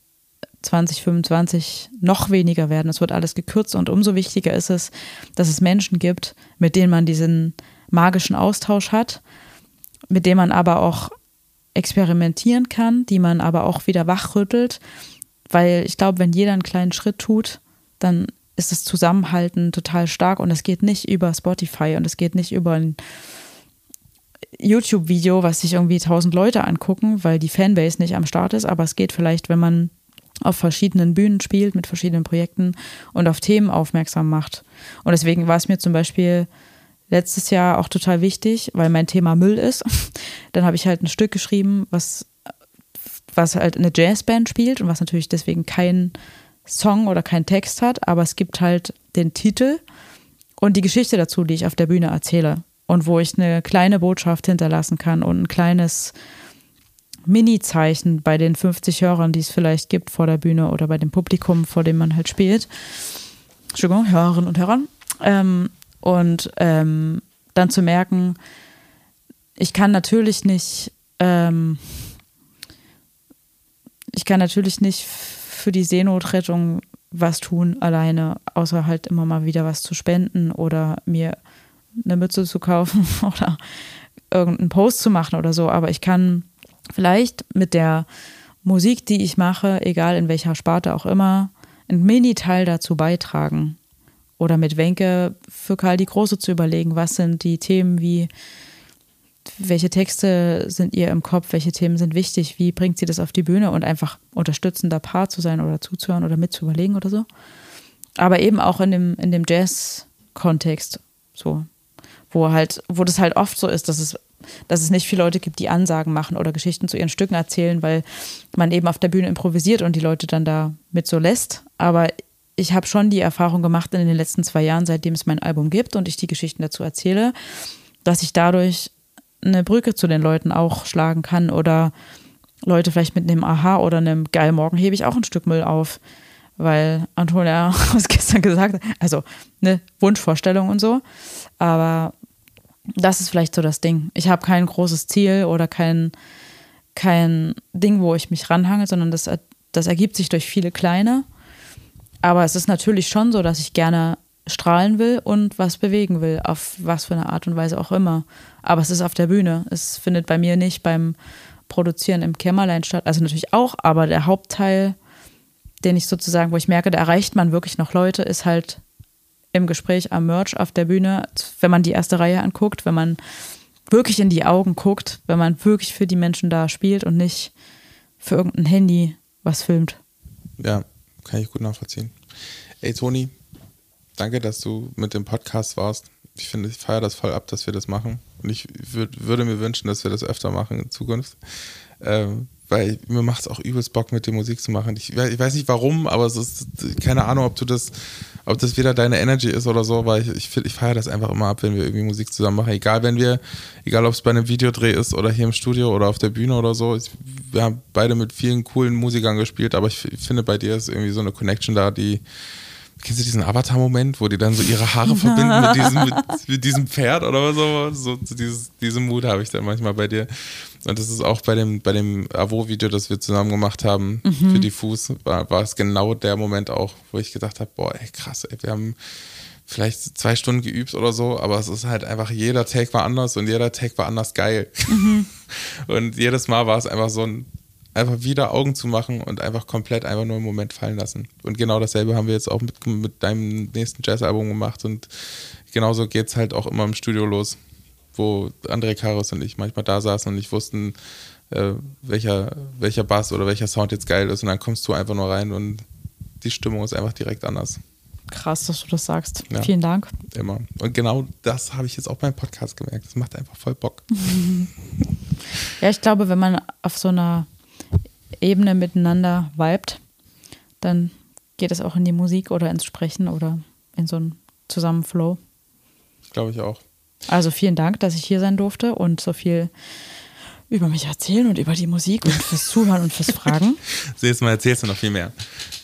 2025 noch weniger werden. Es wird alles gekürzt und umso wichtiger ist es, dass es Menschen gibt, mit denen man diesen magischen Austausch hat, mit denen man aber auch experimentieren kann, die man aber auch wieder wachrüttelt, weil ich glaube, wenn jeder einen kleinen Schritt tut, dann ist das Zusammenhalten total stark und es geht nicht über Spotify und es geht nicht über ein YouTube-Video, was sich irgendwie 1000 Leute angucken, weil die Fanbase nicht am Start ist, aber es geht vielleicht, wenn man auf verschiedenen Bühnen spielt, mit verschiedenen Projekten und auf Themen aufmerksam macht. Und deswegen war es mir zum Beispiel letztes Jahr auch total wichtig, weil mein Thema Müll ist. Dann habe ich halt ein Stück geschrieben, was halt eine Jazzband spielt und was natürlich deswegen kein Song oder kein Text hat, aber es gibt halt den Titel und die Geschichte dazu, die ich auf der Bühne erzähle und wo ich eine kleine Botschaft hinterlassen kann und ein kleines Mini-Zeichen bei den 50 Hörern, die es vielleicht gibt vor der Bühne oder bei dem Publikum, vor dem man halt spielt. Entschuldigung, Hörerinnen und Hörern. Dann zu merken, ich kann natürlich nicht für die Seenotrettung was tun alleine, außer halt immer mal wieder was zu spenden oder mir eine Mütze zu kaufen oder irgendeinen Post zu machen oder so. Aber ich kann vielleicht mit der Musik, die ich mache, egal in welcher Sparte auch immer, einen Mini-Teil dazu beitragen. Oder mit Wenke für Karl die Große zu überlegen, was sind die Themen, welche Texte sind ihr im Kopf, welche Themen sind wichtig, wie bringt sie das auf die Bühne und einfach unterstützender Part zu sein oder zuzuhören oder mitzuüberlegen oder so. Aber eben auch in dem Jazz-Kontext so, wo das halt oft so ist, dass es nicht viele Leute gibt, die Ansagen machen oder Geschichten zu ihren Stücken erzählen, weil man eben auf der Bühne improvisiert und die Leute dann da mit so lässt. Aber ich habe schon die Erfahrung gemacht in den letzten 2 Jahren, seitdem es mein Album gibt und ich die Geschichten dazu erzähle, dass ich dadurch eine Brücke zu den Leuten auch schlagen kann oder Leute vielleicht mit einem Aha oder einem geil, morgen hebe ich auch ein Stück Müll auf, weil Antonia was gestern gesagt hat, also eine Wunschvorstellung und so, aber das ist vielleicht so das Ding. Ich habe kein großes Ziel oder kein Ding, wo ich mich ranhange, sondern das ergibt sich durch viele kleine, aber es ist natürlich schon so, dass ich gerne strahlen will und was bewegen will, auf was für eine Art und Weise auch immer. Aber es ist auf der Bühne. Es findet bei mir nicht beim Produzieren im Kämmerlein statt. Also natürlich auch, aber der Hauptteil, den ich sozusagen, wo ich merke, da erreicht man wirklich noch Leute, ist halt im Gespräch am Merch auf der Bühne, wenn man die erste Reihe anguckt, wenn man wirklich in die Augen guckt, wenn man wirklich für die Menschen da spielt und nicht für irgendein Handy was filmt. Ja, kann ich gut nachvollziehen. Ey, Toni, danke, dass du mit dem Podcast warst. Ich feiere das voll ab, dass wir das machen. Und ich würde mir wünschen, dass wir das öfter machen in Zukunft. Weil mir macht es auch übelst Bock, mit dir Musik zu machen. Ich weiß nicht warum, aber es ist keine Ahnung, ob das wieder deine Energy ist oder so, weil ich feiere das einfach immer ab, wenn wir irgendwie Musik zusammen machen. Egal ob es bei einem Videodreh ist oder hier im Studio oder auf der Bühne oder so. Wir haben beide mit vielen coolen Musikern gespielt, aber ich finde, bei dir ist irgendwie so eine Connection da, die kennst du diesen Avatar-Moment, wo die dann so ihre Haare verbinden mit diesem Pferd oder so? Diesen Mut habe ich dann manchmal bei dir. Und das ist auch bei dem Avo-Video, das wir zusammen gemacht haben für Diffus, war es genau der Moment auch, wo ich gedacht habe, boah, ey, krass, ey, wir haben vielleicht 2 Stunden geübt oder so, aber es ist halt einfach, jeder Take war anders und jeder Take war anders geil. Und jedes Mal war es einfach so einfach wieder Augen zu machen und einfach komplett einfach nur im Moment fallen lassen. Und genau dasselbe haben wir jetzt auch mit deinem nächsten Jazzalbum gemacht und genauso geht es halt auch immer im Studio los, wo André Karos und ich manchmal da saßen und nicht wussten, welcher Bass oder welcher Sound jetzt geil ist und dann kommst du einfach nur rein und die Stimmung ist einfach direkt anders. Krass, dass du das sagst. Ja, vielen Dank. Immer. Und genau das habe ich jetzt auch beim Podcast gemerkt. Das macht einfach voll Bock. Ja, ich glaube, wenn man auf so einer Ebene miteinander vibet, dann geht es auch in die Musik oder ins Sprechen oder in so einen Zusammenflow. Glaube ich auch. Also vielen Dank, dass ich hier sein durfte und so viel über mich erzählen und über die Musik und fürs Zuhören und fürs Fragen. Nächstes Mal erzählst du noch viel mehr.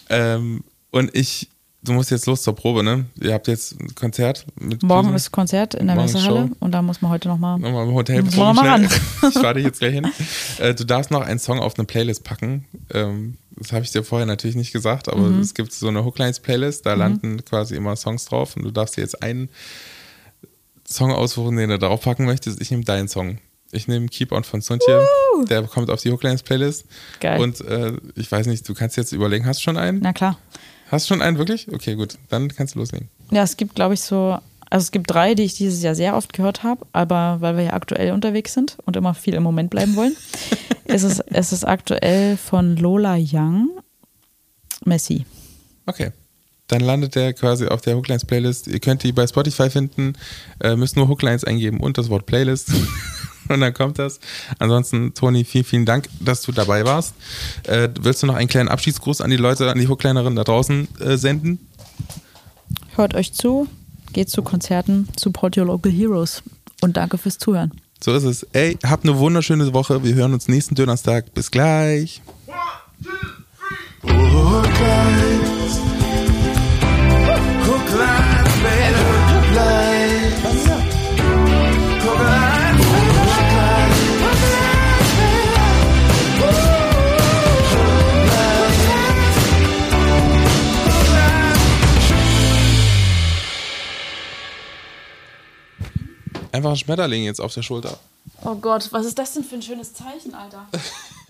Und du musst jetzt los zur Probe, ne? Ihr habt jetzt ein Konzert. Morgen ist Konzert in der Messehalle und da muss man heute nochmal im Hotel ran. Ich fahre dich jetzt gleich hin. Du darfst noch einen Song auf eine Playlist packen. Das habe ich dir vorher natürlich nicht gesagt, aber es gibt so eine Hooklines-Playlist, da landen quasi immer Songs drauf und du darfst dir jetzt einen Song aussuchen, den du darauf packen möchtest. Ich nehme deinen Song. Ich nehme Keep On von Sontje. Der kommt auf die Hooklines-Playlist. Geil. Und ich weiß nicht, du kannst jetzt überlegen, hast du schon einen? Na klar. Hast du schon einen, wirklich? Okay, gut. Dann kannst du loslegen. Ja, es gibt, glaube ich, es gibt 3, die ich dieses Jahr sehr oft gehört habe, aber weil wir ja aktuell unterwegs sind und immer viel im Moment bleiben wollen, es ist aktuell von Lola Young, Messi. Okay. Dann landet der quasi auf der Hooklines-Playlist. Ihr könnt die bei Spotify finden, müsst nur Hooklines eingeben und das Wort Playlist. Und dann kommt das. Ansonsten, Toni, vielen, vielen Dank, dass du dabei warst. Willst du noch einen kleinen Abschiedsgruß an die Leute, an die Hooklinerinnen da draußen senden? Hört euch zu, geht zu Konzerten, support your local heroes und danke fürs Zuhören. So ist es. Ey, habt eine wunderschöne Woche. Wir hören uns nächsten Donnerstag. Bis gleich. 1, 2, 3. Hooklines. Hooklines, baby. Hooklines. Hooklines. Einfach ein Schmetterling jetzt auf der Schulter. Oh Gott, was ist das denn für ein schönes Zeichen, Alter?